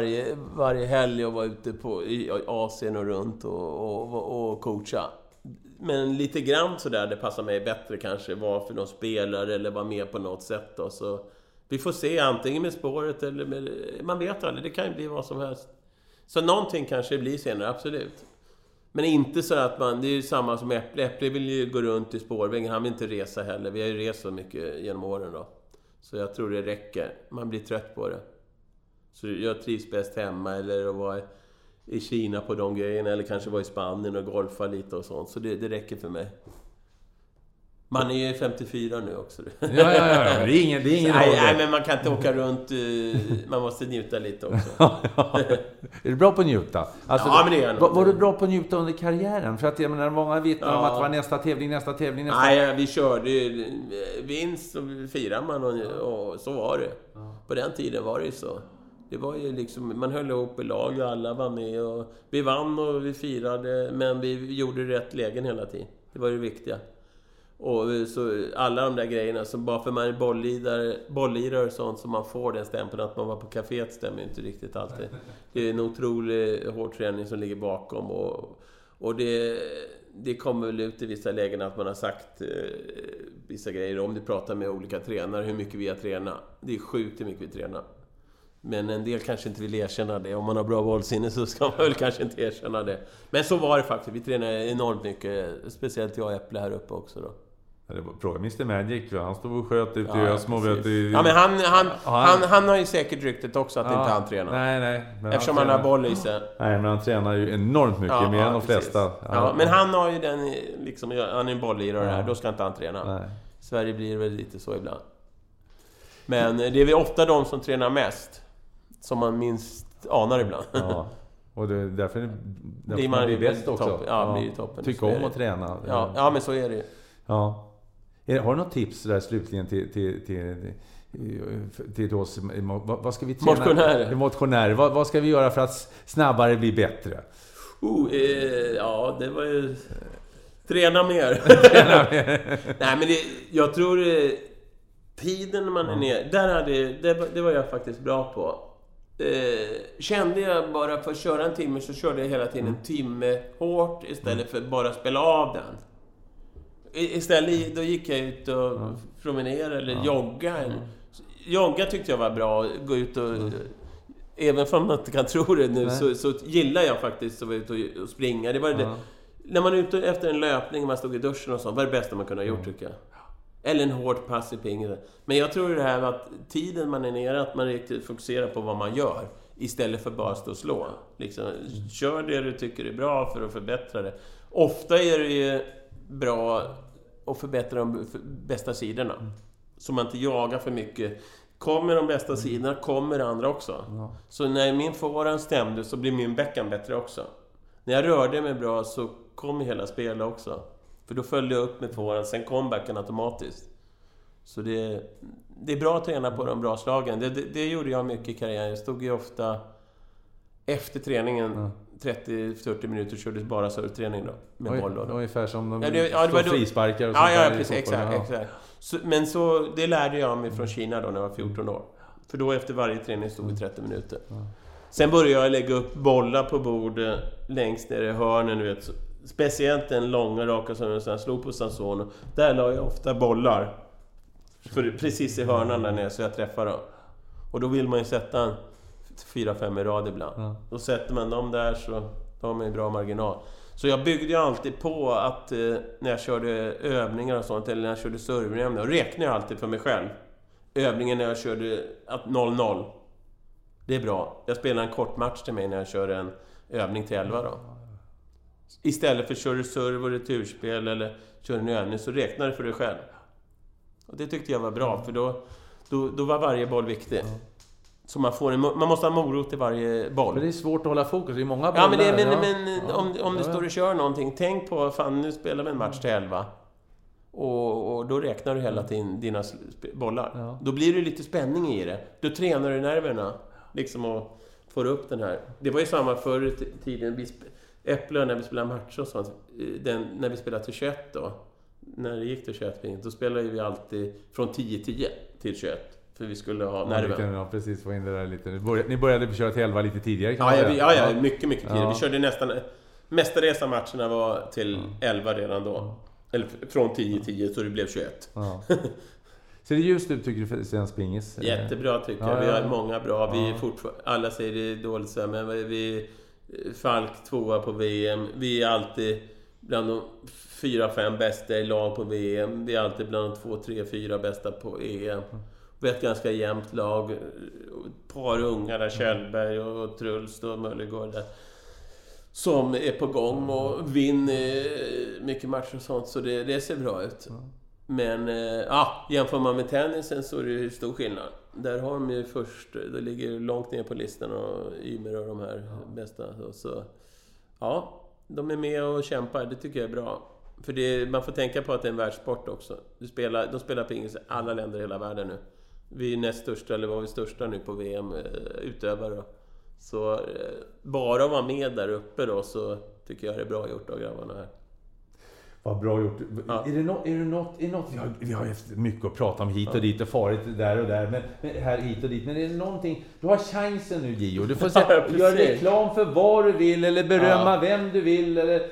varje helg och vara ute i Asien och runt och coacha. Men lite grann sådär, det passar mig bättre kanske. Vad för någon spelare eller vara med på något sätt då. Så vi får se, antingen med spåret eller med... Man vet aldrig, det kan ju bli vad som helst. Så någonting kanske blir senare, absolut. Men inte så att man... Det är ju samma som Äpple. Äpple vill ju gå runt i spårvägen. Han vill inte resa heller. Vi har ju rest så mycket genom åren då. Så jag tror det räcker. Man blir trött på det. Så jag trivs bäst hemma eller att vara i Kina på de grejerna. Eller kanske vara i Spanien och golfa lite och sånt. Så det räcker för mig. Man är ju 54 nu också. Ja. Det är ingen nej, men man kan inte åka runt. Man måste njuta lite också. Är du bra på att njuta? Alltså, ja, men det är var du bra på att njuta under karriären? För att jag menar, många vittnar om att det var nästa tävling. Nej, vi körde vinst och firar man och så var det. På den tiden var det ju så. Det var ju liksom, man höll ihop i lag och alla var med. Och vi vann och vi firade, men vi gjorde rätt lägen hela tiden. Det var det viktiga. Och så alla de där grejerna, så bara för man är bolllirare och sånt, så man får den stämpeln att man var på kaféet, stämmer inte riktigt alltid. Det är en otrolig hård träning som ligger bakom, och det kommer väl ut i vissa lägen att man har sagt vissa grejer. Om du pratar med olika tränare, hur mycket vi har tränat. Det är sjukt hur mycket vi tränar. Men en del kanske inte vill erkänna det. Om man har bra bollsinne så ska man väl kanske inte erkänna det. Men så var det faktiskt. Vi tränade enormt mycket. Speciellt jag och Äpple här uppe också då. Fråga Mr. Magic, han stod och sköt ut i Ösmo. Ja, men han har ju säkert ryktet också att inte han tränar. Nej. Eftersom han har boll i sig. Nej, men han tränar ju enormt mycket, mer än de flesta. Ja, men han har ju den, liksom, han är en bolllirare här, då ska inte han träna. Nej. Sverige blir väl lite så ibland. Men det är väl ofta de som tränar mest som man minst anar ibland. Ja. Och det är därför blir man blir bäst också. Blir toppen. Tycker om att träna. Ja, men så är det. Ja. Har du något tips där slutligen till oss? Vad ska vi träna? Motionärer. Vad ska vi göra för att snabbare bli bättre? Det var ju... Träna mer. Nej, men jag tror... Tiden när man är ner... Det var jag faktiskt bra på. Kände jag bara för att köra en timme, så körde jag hela tiden en timme hårt istället för att bara spela av den. Istället då gick jag ut och promenerade eller jogga. Jogga tyckte jag var bra. Gå ut och... Även om man inte kan tro det nu, så gillar jag faktiskt att vara ute och springa. Det var det. När man är ute efter en löpning, man stod i duschen och så, var det bästa man kunde ha gjort, tycker jag. Eller en hård pass i pingen. Men jag tror det här med att tiden man är nere, att man riktigt fokuserar på vad man gör istället för bara stå och slå. Liksom, kör det du tycker är bra för att förbättra det. Ofta är det ju bra att förbättra de bästa sidorna. Så man inte jagar för mycket. Kommer de bästa sidorna, kommer andra också. Så när min forehand stämde, så blir min backhand bättre också. När jag rörde mig bra, så kom hela spelet också. För då följde jag upp med forehand, sen kom backen automatiskt. Så det är bra att träna på de bra slagen. Det gjorde jag mycket i karriären. Jag stod ju ofta efter träningen 30-40 minuter, körde bara serveträning då, med boll då. Ungefär som de frisparkar och sånt. Ja, precis, exakt. Men det lärde jag mig från Kina då när jag var 14 år. För då efter varje träning stod vi 30 minuter. Sen började jag lägga upp bollar på bordet längst ner i hörnen, du vet. Speciellt den långa raka som jag slog på Sanson. Där la jag ofta bollar precis i hörnan där nere, så jag träffar dem. Och då vill man ju sätta 4-5 i rad ibland. Då sätter man dem där, så då har man en bra marginal. Så jag byggde ju alltid på att när jag körde övningar och sånt, eller när jag körde servering, då räknade jag alltid för mig själv. Övningen när jag körde att 0-0. Det är bra. Jag spelar en kort match till mig när jag kör en övning till 11 då. Istället för att köra serv och returspel eller köra en övning, så räknar du för dig själv. Och det tyckte jag var bra, för då var varje boll viktig. Så man måste ha morot i varje boll. Men det är svårt att hålla fokus, det är många bollar. Men om du står och kör någonting, tänk på, fan, nu spelar vi en match till 11. Och då räknar du hela tiden dina bollar. Då blir det lite spänning i det. Då tränar du nerverna liksom, och får upp den här. Det var ju samma förr i tiden. Äpple när vi spelade matcher och sånt. När vi spelade till 21 då. När det gick till 21, då spelade vi alltid från 10-10 till 21. För vi skulle ha nerven. Ja, precis, få in det där lite. Ni började köra till 11 lite tidigare. Ja, mycket tidigare. Vi körde nästan Mestadels av matcherna var till 11 redan då. Eller från 10-10 så det blev 21. Ja. Ser det ljust ut tycker du för svensk pingis? Jättebra tycker jag. Vi har många bra. Vi alla säger det är dåligt så här, men vi Falk 2 på VM. Vi är alltid bland de 4-5 bästa i lag på VM. Vi är alltid bland de 2-3-4 bästa på EM. Vi är ett ganska jämnt lag. Ett par unga där, Kjellberg och Truls och Möllegård där, som är på gång och vinner mycket matcher och sånt. Så det ser bra ut. Men jämför man med tennisen så är det ju stor skillnad. Där har de ju först, det ligger långt ner på listan och Ymer och de här bästa. Så de är med och kämpar, det tycker jag är bra. För man får tänka på att det är en världssport också. De spelar pingis i alla länder i hela världen nu. Vi är näst största, eller var vi största nu på VM utövare. Så bara att vara med där uppe då, så tycker jag det är bra gjort av grabbarna här. Vad bra gjort. Ja. Är det något vi har haft mycket att prata om hit och dit och farit där och där, men här hit och dit. Men är det någonting, du har chansen nu, Gio. Du får göra reklam för vad du vill eller berömma vem du vill eller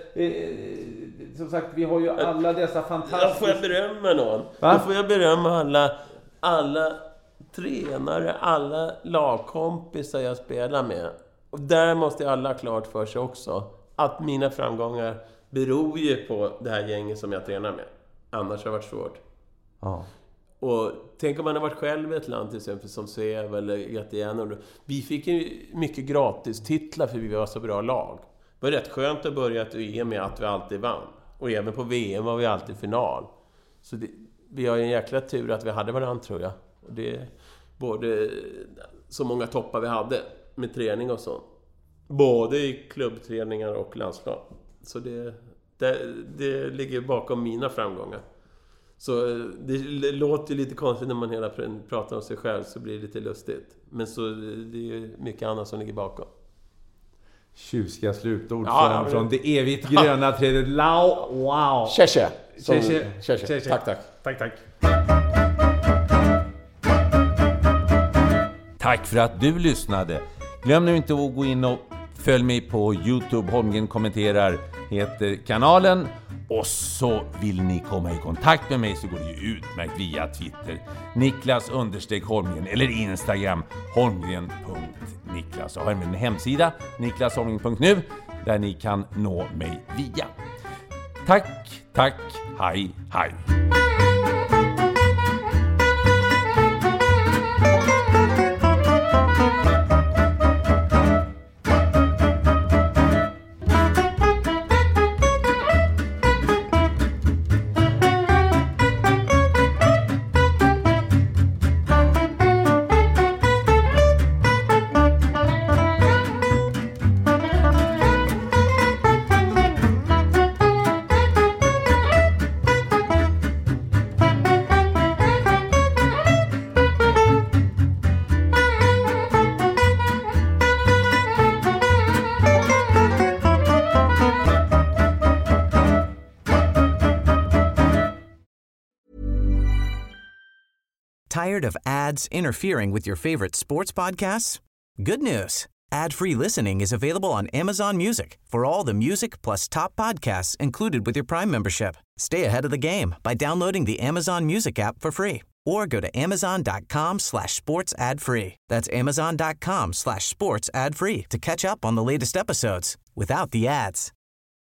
som sagt, vi har ju alla dessa fantastiska... Får jag berömma någon? Då får jag berömma alla tränare, alla lagkompisar jag spelar med. Och där måste alla klart för sig också att mina framgångar beror ju på det här gänget som jag tränar med. Annars har det varit svårt. Ja. Och tänk om man har varit själv i ett land till exempel som Sev eller Gatien. Vi fick ju mycket gratis titlar för vi var så bra lag. Det var rätt skönt att börja ett EM med att vi alltid vann. Och även på VM var vi alltid final. Så vi har en jäkla tur att vi hade varandra, tror jag. Och det både så många toppar vi hade med träning och så. Både i klubbträningar och landslag. Så det ligger bakom mina framgångar. Så det låter lite konstigt när man hela pratar om sig själv, så blir det lite lustigt. Men så det är mycket annat som ligger bakom. Tjusiga slutord från det evigt gröna trädet. Wow! Tjej. Tack. Tack för att du lyssnade. Glöm nu inte att gå in och följ mig på YouTube. Holmgren kommenterar heter kanalen. Och så vill ni komma i kontakt med mig så går det ju utmärkt via Twitter. Niklas_Holmgren eller Instagram Holmgren.Niklas. Jag har en hemsida niklasholmgren.nu där ni kan nå mig via. Tack, hej. Tired of ads interfering with your favorite sports podcasts? Good news. Ad-free listening is available on Amazon Music for all the music plus top podcasts included with your Prime membership. Stay ahead of the game by downloading the Amazon Music app for free or go to amazon.com/sports ad free. That's amazon.com/sports ad free to catch up on the latest episodes without the ads.